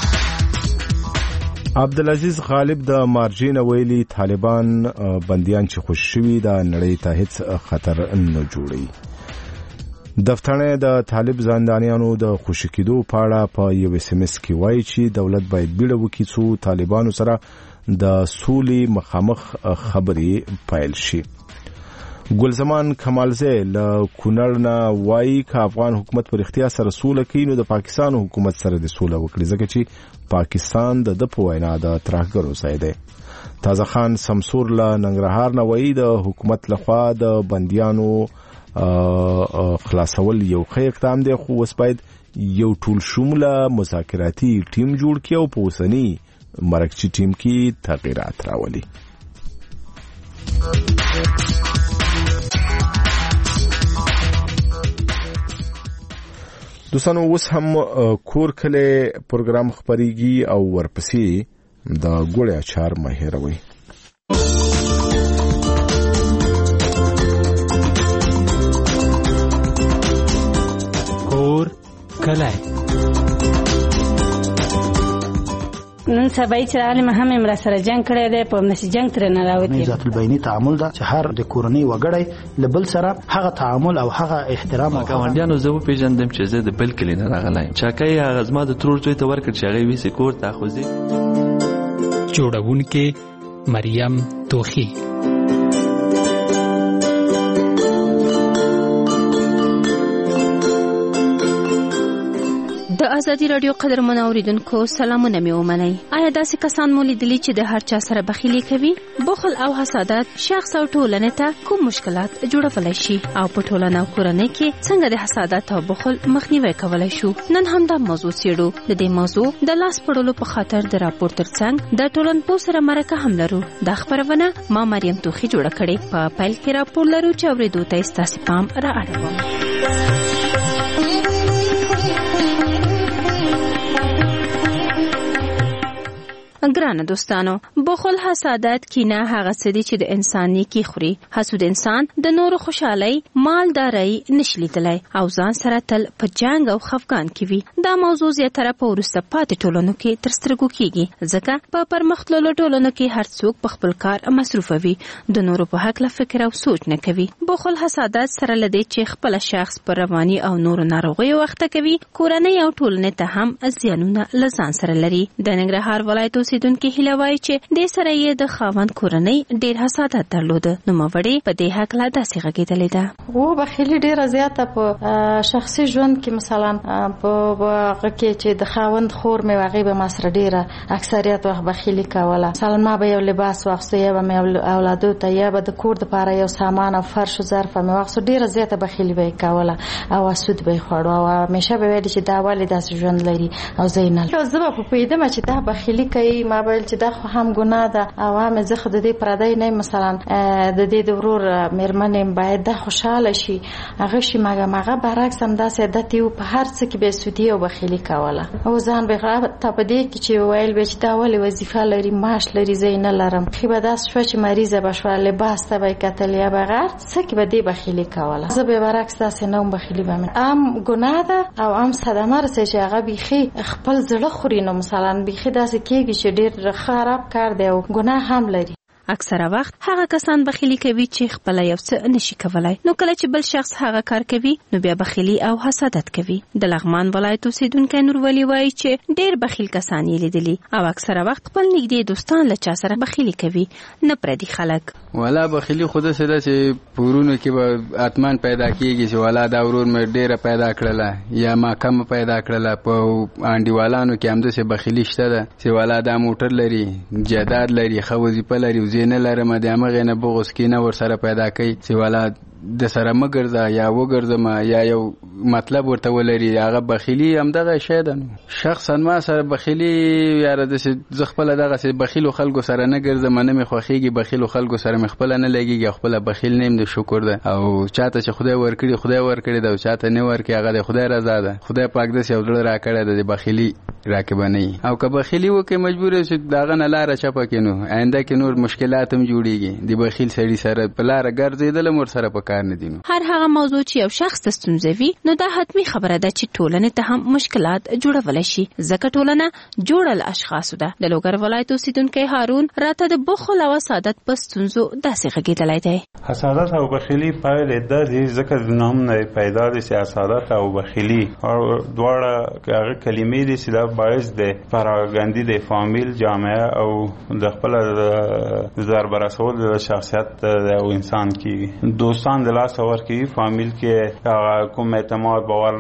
عبدالعزیز غالب د مارجین ویلي طالبان بنديان چې خوش شوي د نړۍ ته هیڅ خطر نه جوړي. دفترونه د طالب زندانیانو د خوشی کېدو په اړه په یو اس ام اس کې وایي چې دولت باید بیړه وکړي څو طالبانو سره د سولې مخامخ خبرې پیل شي. ګلزمان کمالزی له کونړ نه وایي که افغان حکومت پر اختیار سره سوله کوي نو د پاکستان حکومت سره د سوله وکړي ځکه چې پاکستان د د په وینا د ترهګرو ځای دی. تازه خان سمسور له ننګرهار نه وایي د حکومت لخوا د بندیانو خلاصول یو ښه اقدام دی خو اوس باید یو ټول شموله مذاکراتي ټیم جوړ کړي او په اوسني مرکزي ټیم کې تغیرات راولي. دوستانو اوس هم کور کله پروګرام خبريږي او ورپسې د ګوړې اچار مه هېروئ. کور کله نن سبا چې عالم هم امر سره جنگ کړی دی په نشي جنگ تر نه راوتی. ذات البینی تعامل دا چې هر د کورنۍ وګړی لبل سره هغه تعامل او هغه احترام او ګاونډیانو زه په پیژندم چې زه د بل کلی نه راغلی چاکای هغه زما د ترور څوی ته ورکړ چې هغه وی سکور تاخذي جوړونکې مریم توخی. د آزادی رادیو قدر منوریدونکو سلامونه مې ومنئ. آیا داسې کسان مو لیدلي چې د هر چا سره بخیلي کوي؟ بخل او حسادت شخص او ټولنې ته کوم مشکلات جوړولی شي او په ټولنه او کورنۍ کې څنګه د حسادت او بخل مخنیوی کولی شو؟ نن هم دا موضوع څېړو. د دې موضوع د لاس پړلو په خاطر د راپور ترڅنګ د ټولنپوه سره مرکه هم لرو. دا خپرونه ما مریم توخی جوړه کړې. په پیل کې راپور لرو چې اورېدو ته ستاسې پام را اړوم. ګرانه دوستانو، بخل، حسادت، کینه هغه څه دي چې د انسان نیکی خوري. حسود انسان د نورو خوشحالي، مالداري نشلیدلی او ځان سره تل په جنگ او خفګان کې وي. دا موضوع زیاتره په وروسته پاتې ټولنو کې تر سترګو کیږي، ځکه په پرمختللو ټولنو کې هر څوک په خپل کار مصروف وي، د نورو په حق له فکر او سوچ نه کوي. بخل، حسادت سره لدی چې خپل شخص پر رواني او نورو ناروغیو وخت کوي، کورنۍ او ټولنې ته هم زیانونه لزان سره لري. د ننګرهار ولایت اوسیدونکو هیله وایي چې د سره یې د خاوند کورنۍ ډیر حسادت درلود. نو موړي په دې حق لا داسې غږیدلې ده. و بخیلی ډیره زیاته په شخصي ژوند کې، مثلا په هغه کې چې د خاوند خور مې واغې به ما سره ډیره اکثریت وخت بخیلی کوله. مثلا ما به یو لباس واخسته، یا به مې اولادو ته، یا به د کور دپاره یو سامان او فرش او ظرف مې واخسته، ډیره زیاته بخیلی به یې کوله او سود به یې خوړو او همیشه به ویل چې دا ولې داسې ژوند لري او زه یې نه. زه به په پوهېدم چې دا بخیلي کوي، ما به ویل چې دا خو هم ګناه ده او هم زه خو د دې پردی نه یم، مثلا د دې د ورور مېرمن یم، باید دا خوشحاله شي هغه شي. مګم هغه برعکس همداسې عادت یې و، په هر څه کې به یې سودي او بخیلي کوله او ځان به یې ته په دې کې چې ویل به چې دا ولې وظیفه لري، معاش لري، زه یې نه لرم. ښې به داسې شوه چې مریضه به شوه، لباس ته به یې کتل، یا به هر څه کې به دې بخیلي کوله. زه به برعکس داسې نه وم، بخیلي به مې هم ګناه ده او هم صدمه رسوي چې هغه بیخي خپل زړه خوري. نو مثلا بیخي داسې کېږي چې ډېر خراب کار دی او ګناه هم لري. اکثره وخت هغه کسان بخیلی کوي چې خپل یو څه نشي کولای، نو کله چې بل شخص هغه کار کوي نو بیا بخیلی او حسادت کوي. د لغمان ولایت اوسیدونکو نورولي وایي چې ډېر بخیل کسان یې لیدلي او اکثره وخت خپل نږدې دوستان له چا سره بخیلی کوي، نه پردي خلک. ولا بخیلی خود سره چې پورونو کې به اتمان پیدا کیږي چې ولا دا ورور مې ډېره پیدا کړله یا ما کم پیدا کړله. په انډیوالانو کې هم داسې بخیلی شته ده چې ولا دا موټر لري، جایداد لري، ښه وظیفه لري، زینه لرم د هغې نه بغض کینه ورسره پیدا کوي چې والا د سره مه ګرځه یا وګرځم یا یو مطلب ورته ولري. هغه بخیلي همدغه شی ده. شخصا ما سره بخیلي یاره داسې زه خپله دغسې بخیلو خلکو سره نه ګرځم، نه مې خوښېږي، بخیلو خلکو سره مې خپله نه لګېږي، خپله بخیل نه یم. د شکر ده او چاته چې خدای ورکړي خدای ورکړي ده او چاته نه ورکړي هغه د خدای رضا ده. خدای پاک داسې یو زړه راکړی ده د بخیلي راکې به نه وي او که بخیلي وکړي مجبور چې د هغه نه لاره چپه کړي نو آینده کې نور مشکلات هم جوړېږي. د بخیل سړي سره په لاره ګرځېدل هم ورسره په کار نه دي. هر هغه موضوع چې یو شخص ته ستونزه وي نو دا حتمي خبره ده چې ټولنې ته هم مشکلات جوړولی شي، ځکه ټولنه جوړه له اشخاصو ده. د لوګر ولایت اوسیدونکی هارون راته د بخل او حسادت په ستونزو داسې غږېدلی دی. حسادت او بخیلي پایلې دا دي ځکه د نوم نه پیدا دي چې حسادت او بخیلي دواړه هغه کلمې دي چې دا باعث د پراګندي د فامیل، جامعه او د خپل ضرب رسول د شخصیت او انسان کېږي. دوستان د لاس ورکوي، فامیل کې هغه کوم اعتماد باور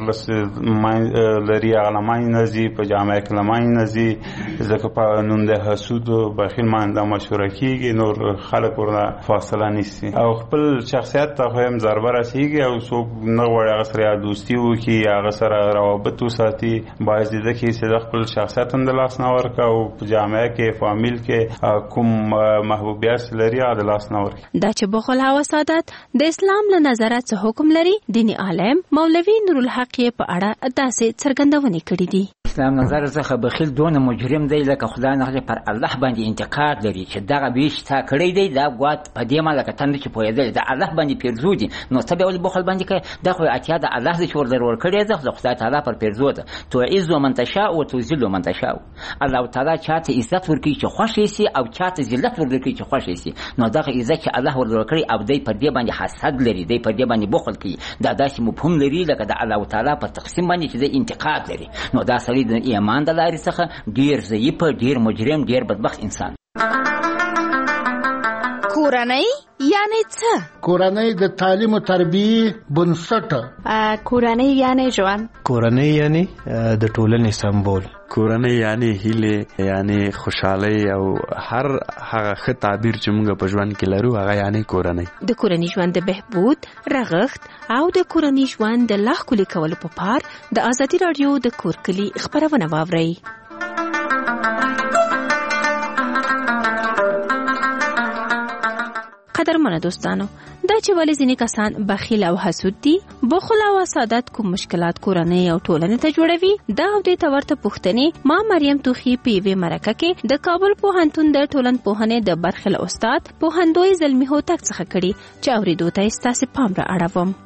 لري هغه له منځه نه ځي، په جامعه کې له منځه نه ځي ځکه په نوم د حسود او بخیل باندې مشهوره کېږي، نور خلک ورنه فاصله نیسي او خپل شخصیت ته هم ضربه رسېږي او څوک نه غواړي هغه سره دوستي وکړي، هغه سره روابط وساتي. باعث دې ده کې چې د خپل شخصیت هم د لاس نه ورکړي او په جامعه کې فامیل کې کوم محبوبیت لري هغه د لاس نه ورکړي. دا چې بخل او حسادت د اسلام له نظره څه حکم لري، دیني عالم مولوي نورالحق یې په اړه داسې څرګندونې کړې دي. اسلام نظر څخه بخیل دونه مجرم دی لکه خدای نه پر الله باندې انتقاد لري چې دغه بیش تا کړی دی، دا ګوات په دې ما لکه تند چې پوهېدل د الله باندې پیرزو دي، نو څه به ولې بخل باندې کوي؟ دا خو اتیا د الله دی چې ور ضرور کړی ده، د خدای تعالی پر پیرزو ده. تعز من تشاء و تذل من تشاء. الله تعالی چاته عزت ورکړي چې خوښ شي او چاته ذلت ورکړي چې خوښ شي. نو دغه عزت چې الله ور ضرور کړی او دی په دې باندې حسد لري، دی په دې باندې بخل کوي، دا داسې مفهوم لري لکه د الله تعالی په تقسیم باندې چې د انتقاد لري. نو دا سړی د ایمان د لارې څخه ډیر ضعیف، ډیر مجرم، ډیر بدبخت انسان. کورنۍ یعنی څه؟ کورنۍ د تعلیم او تربیه بنسټ. کورنۍ یعنی ژوند. کورنۍ یعنی د ټولنې سمبول. کورنۍ یعنی هیله، یعنی خوشحالي او هر هغه ښه تعبیر چې موږ په ژوند کې لرو هغه یعنی کورنۍ. د کورنۍ ژوند د بهبود، رغښت او د کورنۍ ژوند د لا ښکلي کولو په پار د ازادي راډیو د کور کلي خبرونه واورئ. قدرمنو دوستانو، د دا چې ولې ځینې کسان بخیل او حسود دي. بخل او حسادت کوم مشکلات کورنۍ او ټولنې ته جوړوي؟ دا او دې ته ورته پوښتنې ما مریم توخی په یوې مرکه کې د کابل پوهنتون د ټولنپوهنې د برخې له استاد پوهندوی زلمی هوتک څخه کړي چې اورېدو ته یې ستاسې پام را اړوم.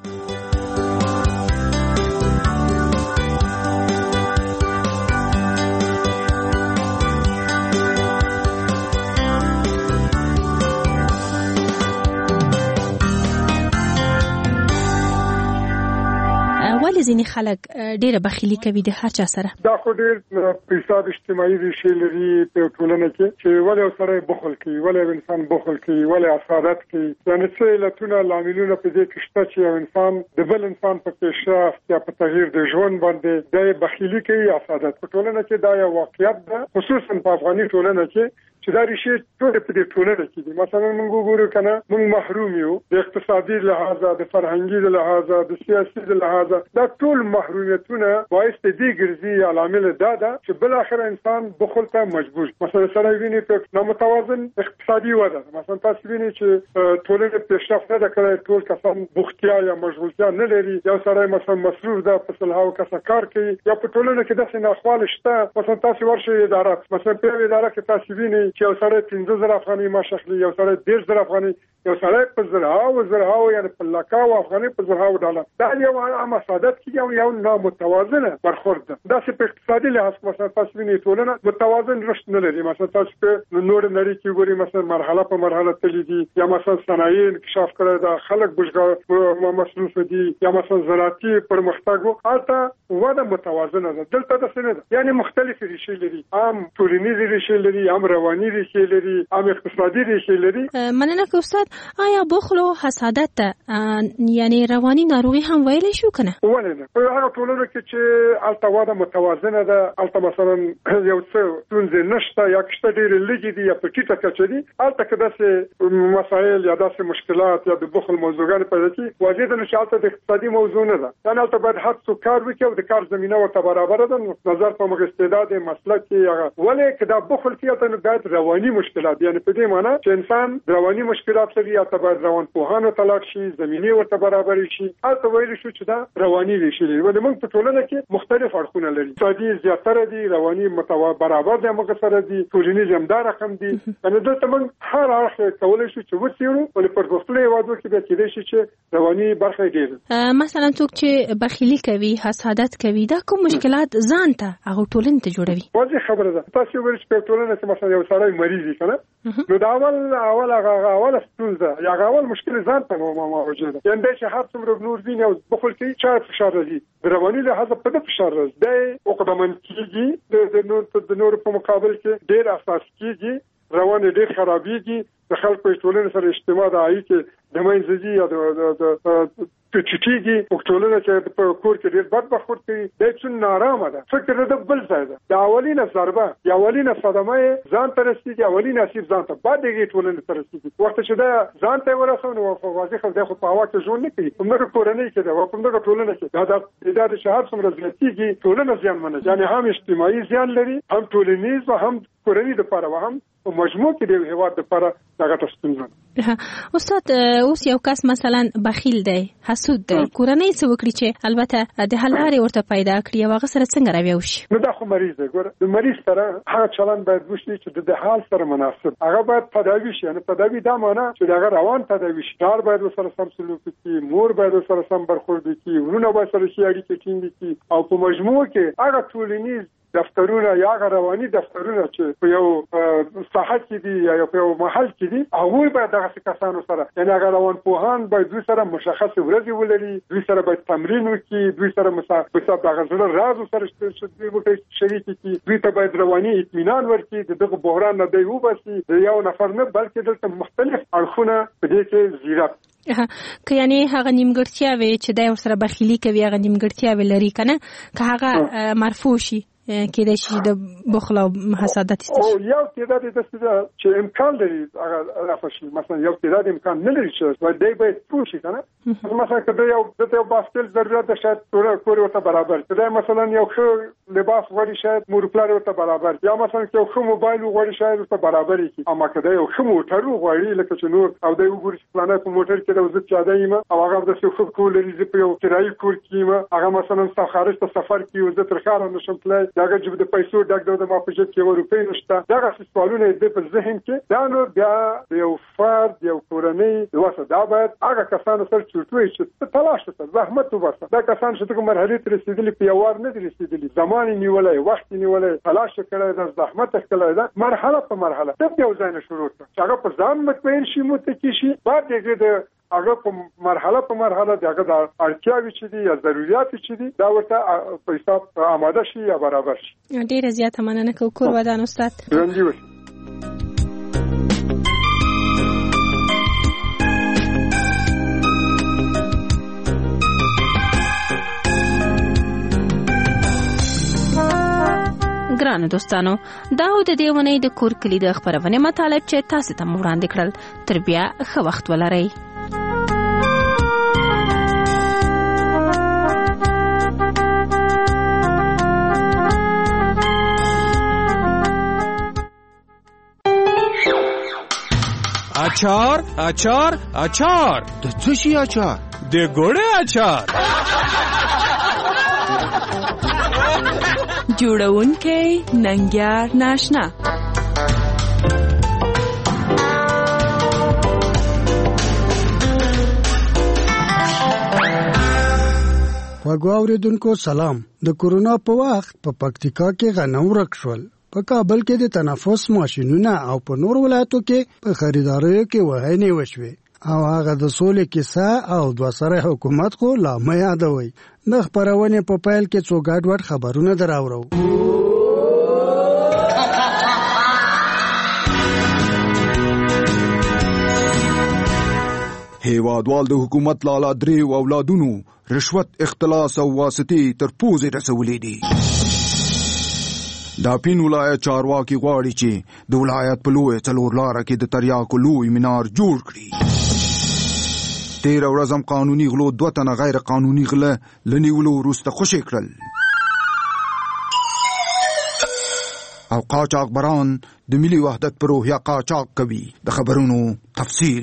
ولې ځینې خلک ډېره بخیلي کوي د هر چا سره؟ دا خو ډېر فساد اجتماعي ریښې لري په ټولنه کې چې ولې یو سړی بخل کوي، ولې انسان بخل کوي، ولې حسادت کوي. یعنې څه علتونه لاملونه په دې کې شته چې یو انسان د بل انسان په پیشرفت یا په تغییر د ژوند باندې د بخیلي کوي، حسادت. په ټولنه کې دا یو واقعیت ده، خصوصا په افغاني ټولنه کې چې دا ریښې ټول په دې ټولنه کې دي. مثلا موږ وګورو کنه موږ محروم یو د اقتصادي لحاظه، د فرهنګي لحاظه، د سیاسي لحاظه، دا ټول محرومیتونه باعث دي ګرځي عوامل دا ده چې بل اخر انسان بخل ته مجبور. مثلا سره ویني په نامتوازن اقتصادي وضع، مثلا تاسو ویني چې ټولنه پیشرفت نه کوي، ټول کسان بوختیا یا مشغولتیا نه لري، یو سره مثلا مصروف ده په سلهاو کسه کار کوي، یا په ټولنه کې داسې ناخوالې شته. مثلا تاسو ورشي اداره، مثلا په اداره کې تاسو ویني چې یو سره پنځه زره افغاني معاش اخلي، یو سره ډېر زره افغاني، یو سره په زرهاو زرهاو یعنی په لکاو افغاني په زرهاو ډالر. دا یو عامه سعادت کې یو یو نامتوازنه برخورد ده. دا چې په اقتصادي لحاظ مثلا تاسو ویني ټولنه متوازن رشد نه لري. مثلا تاسو په نور نړۍ کې ګوري مثلا مرحله په مرحله تللی دي، یا مثلا صنایع انکشاف کړی دا خلک بوجګه مصروف دي، یا مثلا زراعتي پرمختګ البته وده متوازنه ده. دلته د څه نه ده، یعنی مختلف ریښې لري، عام ټولنیز ریښې لري، عام رواني ریښې لري، عام اقتصادي ریښې لري. مننه که استاد، آیا بخل او حسادت ته یعنی رواني ناروغي هم ویلی شو کنه؟ ولې نه؟ په هغه ټولنه کې چې الته وده متوازنه ده، الته مثلا یو څه ستونزې نشته یا کشته ډېرې لږې دي یا په ټیټه کچه دي، الته که داسې مسایل یا داسې مشکلات یا د بخل موضوعګانې پیدا کړي، واضح ده چې الته د اقتصادي موضوع نه ده. یعنې الته باید هر څوک کار وکړي او د کار زمینه ورته برابره ده، نظر په مغ استعداد مسلک کې هغه. ولې که دا بخل کې الته باید رواني مشکلات، یعنی په دې معنی چې انسان رواني مشکلات لري، الته باید روانپوهانو ته لاړ شي، زمینه ورته برابر شي. الته ویل شو چې دا رواني ریښې لري. ولې موږ په ټولنه کې مختلف اړخونه لري، اقتصادي زیاتره دي، رواني متوا برابر دي، موږ سره دي، ټولنیز هم دا رقم دي. یعنې دلته موږ هر اړخ کولای شو چې وڅېړو، ولې په پرمختللو هېوادونو کې به کېدای شي چې رواني برخه ډېره. مثلا څوک چې بخیلي کوي، حسادت کوي، دا کوم مشکلات ځان ته هغه ټولنې ته جوړوي؟ واضح خبره ده. تاسو ویل چې په ټولنه کې مثلا یو سړی مریض وي کنه، نو دا اول اول هغه اول ستونزه یا اول مشکل ځان ته موجود ده. یعنې چې هر څومره نور ویني او بخل کوي، چا فشار راځي، د رواني لحاظ په دې فشار راځي، د عقدمن کېږي، د نور د نور په مقابل کې ډېر اساس کېږي، روان ډېر خرابېږي، د خلکو ټولنې سره اجتماع د اړیکې د منځ ځي یا د چټیږي. په ټولنه چې په کور کې ډېر بد برخورد کوي، دا څومره نارامه ده. فکر د بل ځای ده، د اولینه ضربه یا اولینه صدمه ځان ته رسېږي، اولینه اسیب ځان ته، بعد یې ټولنې ته رسېږي. وخت چې دا ځان ته ورسوي نو واضح خو د خو په هوا کې ژوند نه کوي، همدغه کورنۍ کې ده او همدغه ټولنه کې دا د د شهادت څومره زیاتېږي، ټولنه زیانمنه، یعنی هم اجتماعي زیان لري، هم ټولنیز او هم کورنۍ لپاره او هم په مجموع کې د هېواد لپاره دغه ستونزه. استاد اوس یو کس مثلا بخیل دی، حسود دی، کورنۍ څه وکړي چې البته د حل لارې ورته پیدا کړي او هغه سره څنګه رویه وشي؟ نو دا خو مریض دی. ګوره د مریض سره هغه چلند باید وشي چې د حال سره مناسب، هغه باید تداوي شي. یعنې تداوي دا معنی چې هغه روان تداوي شي، پلار باید ورسره سم سلوک وکړي، مور باید ورسره سم برخورد وکړي، ورونه باید سره ښې اړیکې ټینګې کړي، او په مجموع کې هغه ټولنیز دفترونه یا رواني دفترونه چې په یو ساحه کې دي یا په یو محل کې دي، هغوی باید دغه کسانو سره، یعنی هغه روانپوهان باید دوی سره مشخص ورځې ولري، دوی سره باید تمرین وکړي، دوی سره مثلا دغه زړه راز سره شریک کړي، دوی ته باید رواني اطمینان ورکړي، دغه بحران نه دی وباسي، د یو نفر نه بلکې دلته مختلف اړخونه په دې کې زیرات که یعنی هغه نیمګړتیاوې چې دا ورسره بخیلي کوي، هغه نیمګړتیاوې لري کنه، که هغه مرفوع شي کېدای شي د بخل او حسادت او یو تعداد د چې امکان لري هغه رافشي مثلا یو تعداد امکان نه لري چې وای دی به پوښي کنه مثلا کله یو د یو باسکل ضرورت شاید ټول کور ورته برابر کله مثلا یو ښه لباس غوړي شاید مورپلار ورته برابر یا مثلا یو ښه موبایل غوړي شاید ورته برابر کی اما کله یو ښه موټر غوړي لکه چې نور او د وګوري پلانه په موټر کې د وزت چاده یم او هغه د څه کول لري چې په یو کرایي کور کې ما هغه مثلا څو خارج ته سفر کې وزت تر خار نشم تلای داګه چې د پیسو ډاګ د ما په جیب کې ورو روپۍ نشته دغه سوالونه د په ذهن کې دا نو بیا یو فرد یو کورنۍ واسه دا باید هغه کسان سره چوټوي چې تلاش وکړي زحمت وباسه دا کسان چې کوم مرحله ته رسیدلي په یوار نه رسیدلي زمان نیولای وخت نیولای تلاش کړي د زحمت کړي دا مرحله په مرحله د یو ځای نه شروع کړه هغه په ځان مطمئن شي متکی شي بعد یې د هغه په مرحله په مرحله دغه د اړتیاوي چې دي یا ضرورت چې دي دا ورته په حساب آماده شي یا برابر شي. ډیره زیاته مننه کوم کور ودان استاد. ژوندي اوسئ. ګرانو دوستانو دا و د دې ونې د کور کلی د خبرونه مطالب چې تاسو ته وړاندې کړل تر بیا ښه وخت ولرئ. اچار اچار اچار د څه شي اچار؟ د ګوړې اچار. جوړونکې ننګیار ناشنا. وګو اوریدونکو سلام. د کورونا په وخت په پکتیکا کې غنم ورک شول. په کابل کې د تنفس ماشینونه او په نور ولایتو کې په خریداریو کې وهنې وشوي او هغه د سولې کیسه او دوه سره حکومت خو لا مې یادوي. د خبرونه په پایل کې څو ګډوډ خبرونه دراوړو. هیوادوال د حکومت لاله درې اولادونو رشوت اختلاس او واسطې تر پوزې رسولې دي. دا پین ولایت چارواکي غواړي چې د ولایت په لوی څلور لاره کې د تریاکو لوی مینار جوړ کړي. تیر ورځ هم قانوني غلو دوه تنه غیر قانوني غله لنیولو وروسته خوشي کړل او قاچاق بران د ملي وحدت پر روحیه قاچاق کوي. د خبرونو تفصیل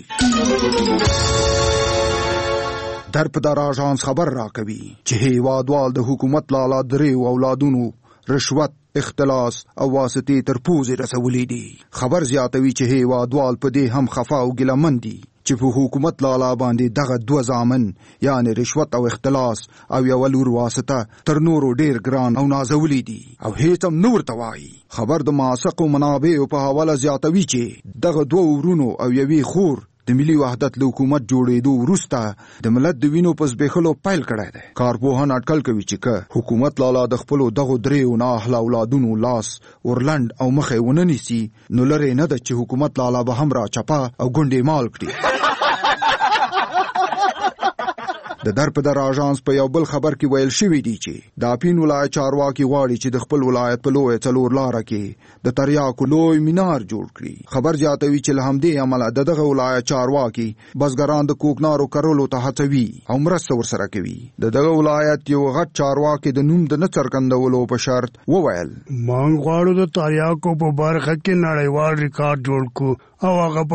در په دار اژانس خبر را کوي چې هیوادوال د حکومت لاله درې اولادونو رشوت اختلاس او واسطې تر پوزې رسولې دي. خبر زیاتوي چې هیوادوال په دې هم خفا او ګیلمن دي چې په حکومت لاله باندې دغه دوه زامن یعنی رشوت او اختلاس او یو لور واسطه تر نورو ډیر ګران او نازولي دي او هیڅ هم نور توایي. خبر د ماسقو منابع په حواله زیاتوي چې دغه دوه ورونو او یوې خور د ملي وحدت له حکومت جوړېدو وروسته د ملت د وینو په زبېښلو پیل کړی دی. کارپوهان اټکل کوي چې که حکومت لاله د خپلو دغو دریو نااهله اولادونو لاس ورلنډ او مخې ونه نیسي نو لرې نه ده چې حکومت لاله به هم را چپه او ګونډې مال کړي. د در په در اژانس په یو بل خبر کې ویل شوی دی چې د اپین ولایت چارواکي غواړي چې د خپل ولایت په لوی څلور لاره کې د تریاکو لوی مینار جوړ کړي. خبر زیاتوي چې له همدې امله د دغه ولایت چارواکي بزګران د کوکنارو کرلو ته هڅوي او مرسته ورسره کوي. د دغه ولایت یو غټ چارواکي د نوم د نه څرګندولو په شرط وویل مونږ غواړو د تریاکو په برخه کې نړیوال ریکارډ جوړ کړو او هغه